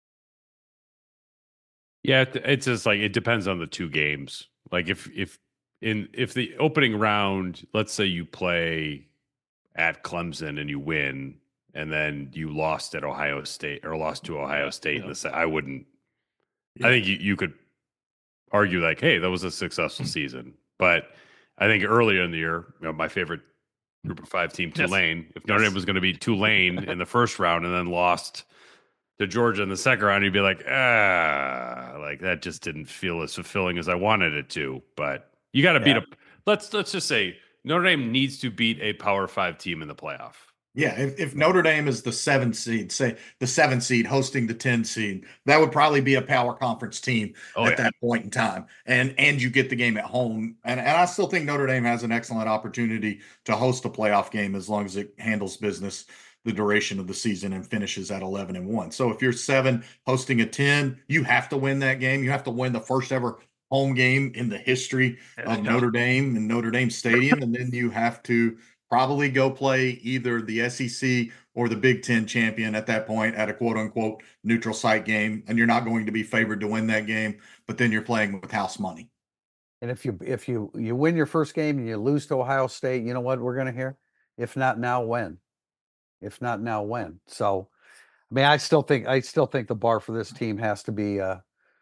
Yeah, it- it's just like it depends on the two games. Like if if in if the opening round, let's say you play at Clemson and you win, and then you lost at Ohio State or lost to Ohio State in the se- I wouldn't. I think you, you could argue like, hey, that was a successful season. But I think earlier in the year, you know, my favorite group of five team, Yes. Tulane. If Notre Yes. Dame was going to be Tulane in the first round and then lost to Georgia in the second round, you'd be like, ah, like that just didn't feel as fulfilling as I wanted it to. But you got to beat Yeah. a. Let's let's just say Notre Dame needs to beat a Power Five team in the playoff. Yeah, if, if Notre Dame is the seven seed, say the seven seed hosting the ten seed, that would probably be a power conference team Oh, at yeah. that point in time. And and you get the game at home. And and I still think Notre Dame has an excellent opportunity to host a playoff game as long as it handles business the duration of the season and finishes at eleven and one. So if you're seven hosting a ten, you have to win that game. You have to win the first ever home game in the history Yeah, of yeah. Notre Dame and Notre Dame Stadium. And then you have to probably go play either the S E C or the Big Ten champion at that point at a quote unquote neutral site game. And you're not going to be favored to win that game, but then you're playing with house money. And if you if you you win your first game and you lose to Ohio State, you know what we're going to hear? If not now, when? If not now, when? So, I mean, I still think I still think the bar for this team has to be uh,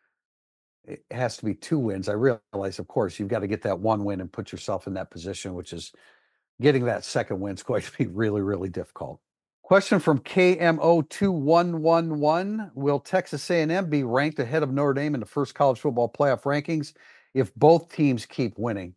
it has to be two wins. I realize, of course, you've got to get that one win and put yourself in that position, which is getting that second win is going to be really, really difficult. Question from K M O two one one one. Will Texas A and M be ranked ahead of Notre Dame in the first college football playoff rankings if both teams keep winning?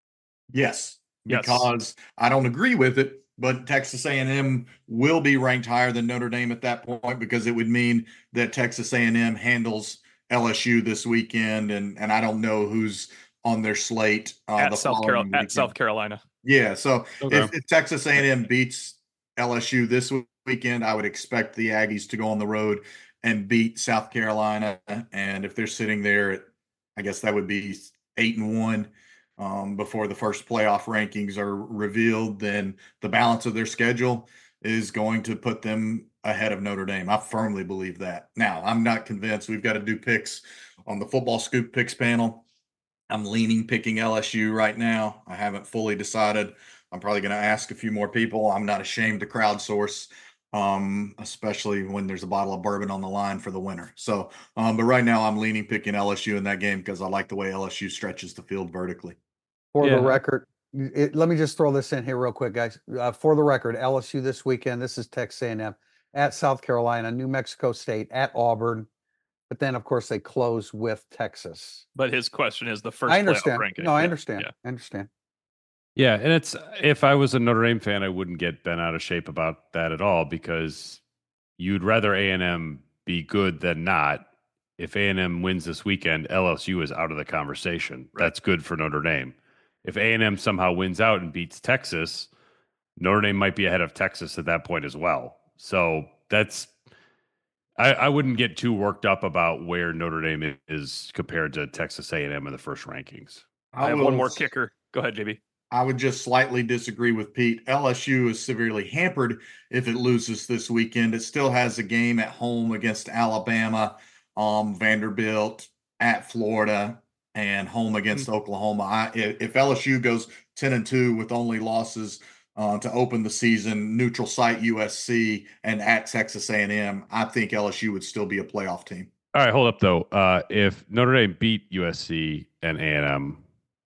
Yes, Yes. because I don't agree with it, but Texas A and M will be ranked higher than Notre Dame at that point because it would mean that Texas A and M handles L S U this weekend, and and I don't know who's on their slate uh, at the South following Carolina, at weekend. South Carolina. Yeah, so Okay. if, if Texas A and M beats L S U this weekend, I would expect the Aggies to go on the road and beat South Carolina. And if they're sitting there, at, I guess that would be eight and one um, before the first playoff rankings are revealed. Then the balance of their schedule is going to put them ahead of Notre Dame. I firmly believe that. Now, I'm not convinced. We've got to do picks on the Football Scoop picks panel. I'm leaning picking L S U right now. I haven't fully decided. I'm probably going to ask a few more people. I'm not ashamed to crowdsource, um, especially when there's a bottle of bourbon on the line for the winner. So, um, but right now I'm leaning picking L S U in that game because I like the way L S U stretches the field vertically. For Yeah. the record, it, let me just throw this in here real quick, guys. Uh, for the record, L S U this weekend. This is Texas A and M at South Carolina, New Mexico State at Auburn, but then of course they close with Texas. But his question is the first I playoff understand. ranking. No, I Yeah, understand. yeah. I understand. Yeah, and it's if I was a Notre Dame fan, I wouldn't get bent out of shape about that at all because you'd rather A and M be good than not. If A and M wins this weekend, L S U is out of the conversation. Right. That's good for Notre Dame. If A and M somehow wins out and beats Texas, Notre Dame might be ahead of Texas at that point as well. So that's I, I wouldn't get too worked up about where Notre Dame is compared to Texas A and M in the first rankings. I have will- one more kicker. Go ahead, J B. I would just slightly disagree with Pete. L S U is severely hampered if it loses this weekend. It still has a game at home against Alabama, um, Vanderbilt, at Florida, and home against mm-hmm. Oklahoma. I, if L S U goes ten and two with only losses uh, to open the season, neutral site U S C and at Texas A and M, I think L S U would still be a playoff team. All right, hold up though. Uh, if Notre Dame beat U S C and A and M,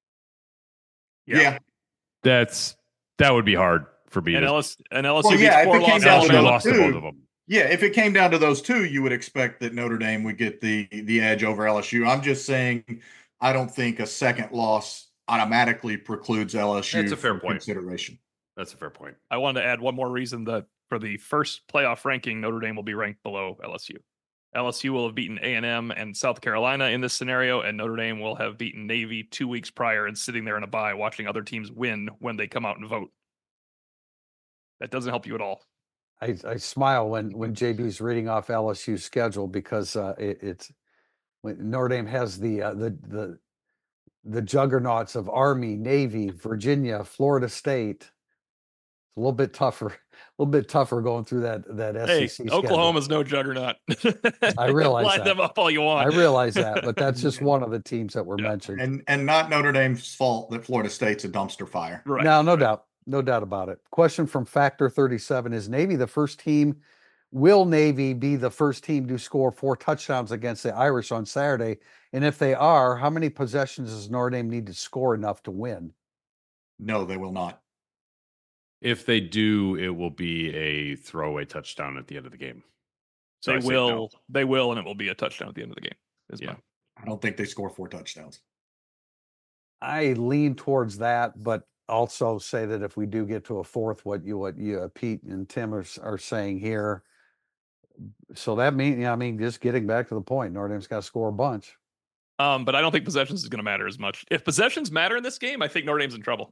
yeah. yeah, that's that would be hard for me. And, to, L S, and L S U well, yeah, if it came down to those two, both of them. Yeah, if it came down to those two, you would expect that Notre Dame would get the the edge over L S U. I'm just saying, I don't think a second loss automatically precludes L S U That's a fair from point. consideration. That's a fair point. I wanted to add one more reason that for the first playoff ranking, Notre Dame will be ranked below L S U. L S U will have beaten A and M and South Carolina in this scenario, and Notre Dame will have beaten Navy two weeks prior and sitting there in a bye watching other teams win when they come out and vote. That doesn't help you at all. I, I smile when when J B's reading off L S U's schedule because uh, it, it's when Notre Dame has the uh, the the the juggernauts of Army, Navy, Virginia, Florida State. It's a little bit tougher, a little bit tougher going through that that S E C. Hey, schedule. Oklahoma's no juggernaut. I realize Line that. them up all you want. I realize that, but that's just one of the teams that were Yeah. mentioned. And and not Notre Dame's fault that Florida State's a dumpster fire. Right. No, no right. doubt. No doubt about it. Question from Factor thirty-seven. Is Navy the first team? Will Navy be the first team to score four touchdowns against the Irish on Saturday? And if they are, how many possessions does Notre Dame need to score enough to win? No, they will not. If they do, it will be a throwaway touchdown at the end of the game. So They I say will. no. They will, and it will be a touchdown at the end of the game. Is Yeah. my- I don't think they score four touchdowns. I lean towards that, but also say that if we do get to a fourth, what you what you uh, Pete and Tim are, are saying here. So that means, yeah, I mean, just getting back to the point, Notre Dame's got to score a bunch. Um, but I don't think possessions is going to matter as much. If possessions matter in this game, I think Notre Dame's in trouble.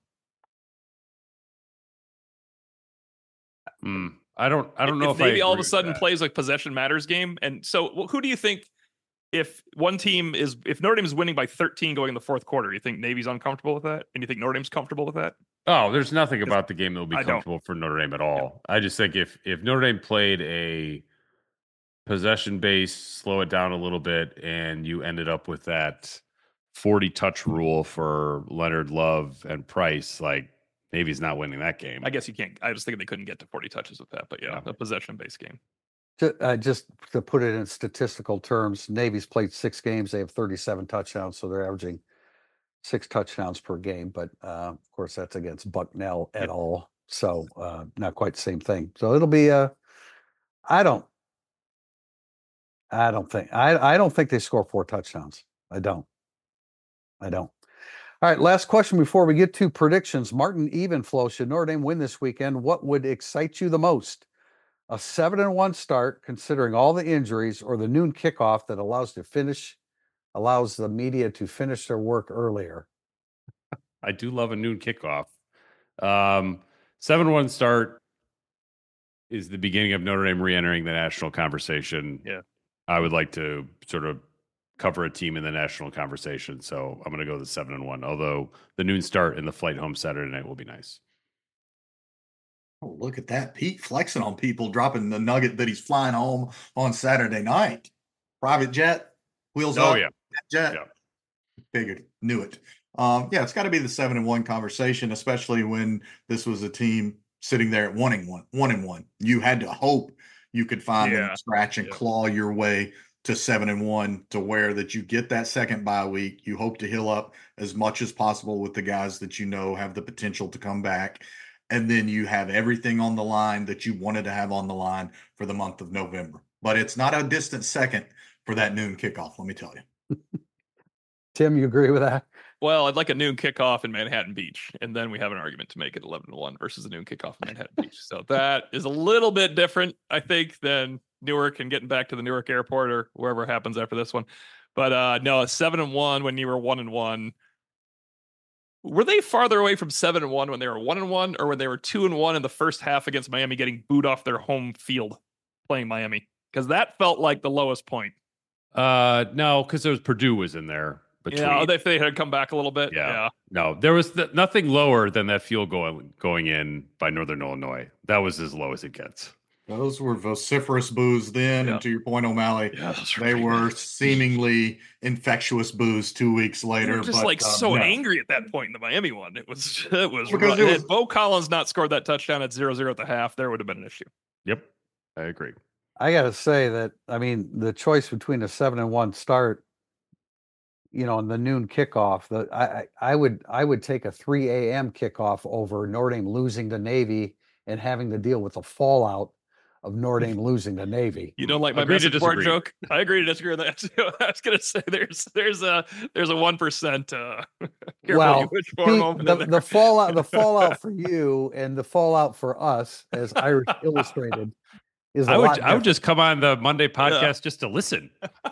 Mm, I don't. I don't know if if Navy I all of a agree with sudden that. plays like possession matters game, and so well, who do you think? If one team is, if Notre Dame is winning by thirteen going in the fourth quarter, you think Navy's uncomfortable with that, and you think Notre Dame's comfortable with that? Oh, there's nothing about the game that will be I don't. comfortable for Notre Dame at all. I just think if if Notre Dame played a possession base, slow it down a little bit, and you ended up with that forty touch rule for Leonard Love and Price, like Navy's not winning that game. I guess you can't. I was thinking they couldn't get to forty touches with that, but yeah, Yeah. a possession based game. Ju- Uh, just to put it in statistical terms, Navy's played six games. They have thirty-seven touchdowns, so they're averaging six touchdowns per game. But uh, of course, that's against Bucknell et al. So uh, not quite the same thing. So it'll be. Uh, I don't. I don't think. I I don't think they score four touchdowns. I don't. I don't. All right. Last question before we get to predictions. Martin Evenflow, should Notre Dame win this weekend, what would excite you the most? A seven and one start, considering all the injuries, or the noon kickoff that allows to finish, allows the media to finish their work earlier. I do love a noon kickoff. Um, seven one start is the beginning of Notre Dame re-entering the national conversation. Yeah. I would like to sort of cover a team in the national conversation, so I'm going to go the seven and one. Although the noon start and the flight home Saturday night will be nice. Oh, look at that. Pete flexing on people, dropping the nugget that he's flying home on Saturday night. Private jet, wheels Oh up. yeah, Jet. Yeah. Figured, knew it. Um, yeah, it's got to be the seven and one conversation, especially when this was a team sitting there at one and one, one and one. You had to hope you could find Yeah. and scratch and Yeah. claw your way to seven and one, to where that you get that second bye week. You hope to heal up as much as possible with the guys that you know have the potential to come back. And then you have everything on the line that you wanted to have on the line for the month of November. But it's not a distant second for that noon kickoff, let me tell you. Tim, you agree with that? Well, I'd like a noon kickoff in Manhattan Beach, and then we have an argument to make it eleven to one versus a noon kickoff in Manhattan Beach. So that is a little bit different, I think, than Newark and getting back to the Newark airport or wherever it happens after this one. But uh, no, a seven and one when you were one and one. Were they farther away from seven and one when they were one and one, or when they were two and one in the first half against Miami, getting booed off their home field playing Miami? Because that felt like the lowest point. uh, no, because there was Purdue was in there between. Yeah, if they had come back a little bit. Yeah. Yeah. No, there was th- nothing lower than that field goal going in by Northern Illinois. That was as low as it gets. Those were vociferous boos then, Yeah. and to your point, O'Malley, Yeah, those were they pretty were bad. seemingly infectious boos two weeks They later. were just but like um, so no. angry at that point in the Miami one. It was it was Because rough. it Had was- Bo Collins not scored that touchdown at zero zero at the half, there would have been an issue. Yep, I agree. I got to say that, I mean, the choice between a seven and one start, you know, and the noon kickoff, the I I, I would I would take a three a m kickoff over Notre Dame losing to Navy and having to deal with the fallout of Notre Dame losing to Navy. You don't like my Agree to message board disagree. joke? I agree to disagree with that too. I was gonna say there's there's a there's a one percent uh careful what you Well, wish for Pete, moment the, in there. the fallout the fallout for you and the fallout for us as Irish Illustrated is a I lot would I different. would just come on the Monday podcast just to listen.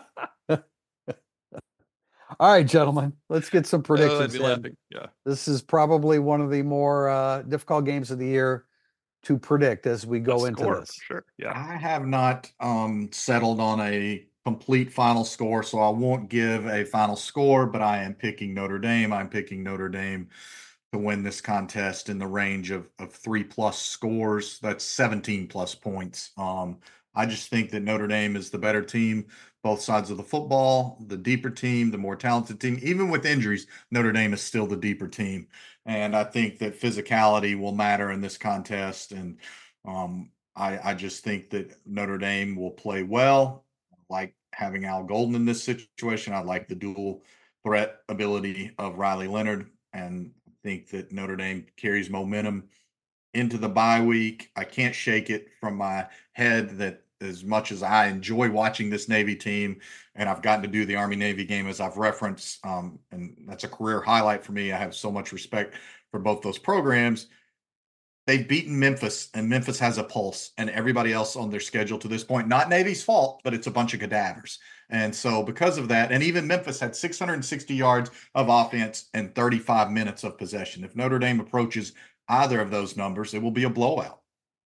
All right, gentlemen, let's get some Oh, I'd predictions be in. laughing. Yeah. This is probably one of the more uh, difficult games of the year to predict as we go A into score, this. for sure. Yeah. I have not um, settled on a complete final score, so I won't give a final score, but I am picking Notre Dame. I'm picking Notre Dame to win this contest in the range of, of three plus scores. That's seventeen plus points. Um, I just think that Notre Dame is the better team, both sides of the football, the deeper team, the more talented team. Even with injuries, Notre Dame is still the deeper team. And I think that physicality will matter in this contest. And um, I, I just think that Notre Dame will play well. I like having Al Golden in this situation. I like the dual threat ability of Riley Leonard, and I think that Notre Dame carries momentum into the bye week. I can't shake it from my head that as much as I enjoy watching this Navy team, and I've gotten to do the Army Navy game as I've referenced, um, and that's a career highlight for me. I have so much respect for both those programs. They've beaten Memphis, and Memphis has a pulse, and everybody else on their schedule to this point, not Navy's fault, but it's a bunch of cadavers. And so because of that, and even Memphis had six hundred sixty yards of offense and thirty-five minutes of possession. If Notre Dame approaches either of those numbers, it will be a blowout.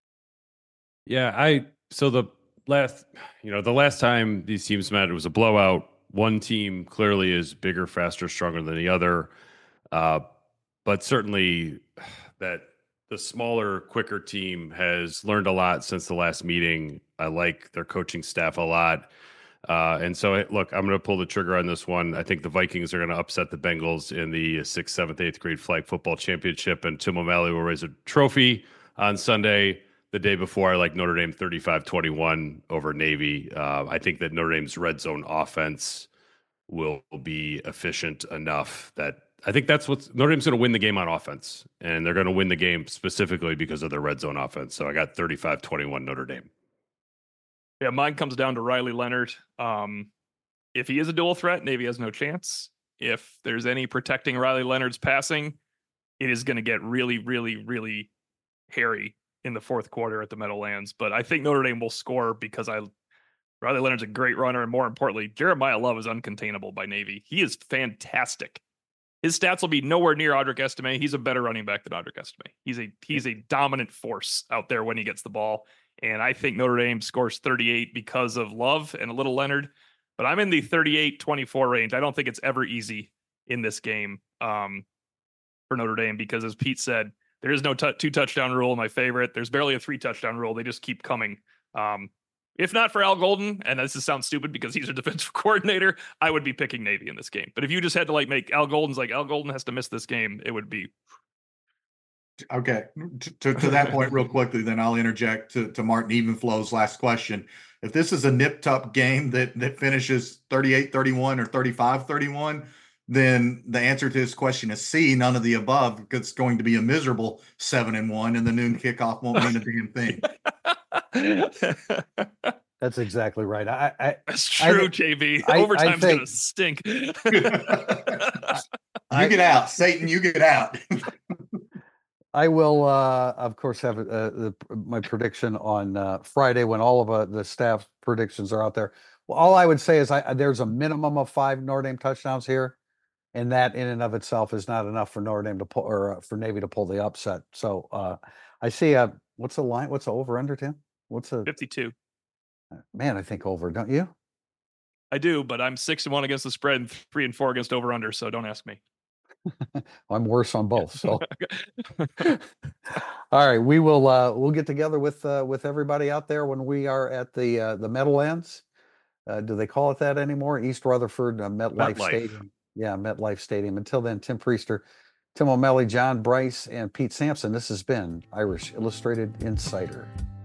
Yeah, I so the last you know the last time these teams met, it was a blowout. One team clearly is bigger, faster, stronger than the other, uh, but certainly that the smaller, quicker team has learned a lot since the last meeting. I like their coaching staff a lot. Uh, and so, look, I'm going to pull the trigger on this one. I think the Vikings are going to upset the Bengals in the sixth, seventh, eighth grade flag football championship, and Tim O'Malley will raise a trophy on Sunday. The day before, I like Notre Dame thirty-five twenty-one over Navy. Uh, I think that Notre Dame's red zone offense will be efficient enough that I think that's what Notre Dame's going to win the game on offense, and they're going to win the game specifically because of their red zone offense. So I got thirty-five twenty-one Notre Dame. Yeah, mine comes down to Riley Leonard. Um, if he is a dual threat, Navy has no chance. If there's any protecting Riley Leonard's passing, it is going to get really, really, really hairy in the fourth quarter at the Meadowlands. But I think Notre Dame will score because I Riley Leonard's a great runner, and more importantly, Jeremiah Love is uncontainable by Navy. He is fantastic. His stats will be nowhere near Audric Estime. He's a better running back than Audric Estime. He's a he's a dominant force out there when he gets the ball. And I think Notre Dame scores thirty-eight because of Love and a little Leonard. But I'm in the thirty-eight twenty-four range. I don't think it's ever easy in this game um, for Notre Dame because, as Pete said, there is no t- two touchdown rule. My favorite. There's barely a three touchdown rule. They just keep coming. Um, if not for Al Golden, and this sounds stupid because he's a defensive coordinator, I would be picking Navy in this game. But if you just had to like make Al Golden's like Al Golden has to miss this game, it would be. Okay, to, to, to that point real quickly, then I'll interject to, to Martin Evenflow's last question. If this is a nip-tuck game that, that finishes thirty-eight thirty-one or thirty-five thirty-one, then the answer to his question is C, none of the above, because it's going to be a miserable seven and one, and the noon kickoff won't mean a damn thing. That's exactly right. I, I That's true, think- J B. I- I Overtime's think- gonna stink. You get out, Satan. You get out. I will, uh, of course, have uh, the, my prediction on uh, Friday when all of uh, the staff predictions are out there. Well, all I would say is I, there's a minimum of five Notre Dame touchdowns here, and that in and of itself is not enough for Notre Dame to pull or uh, for Navy to pull the upset. So uh, I see a what's the line? What's the over under, Tim? What's a fifty-two. man? I think over, don't you? I do, but I'm six and one against the spread and three and four against over under. So don't ask me. I'm worse on both. So, all right, we will uh, we'll get together with uh, with everybody out there when we are at the uh, the Meadowlands. Uh, do they call it that anymore? East Rutherford uh, MetLife, MetLife. Stadium. Yeah, MetLife Stadium. Until then, Tim Priester, Tim O'Malley, John Bryce, and Pete Sampson. This has been Irish Illustrated Insider.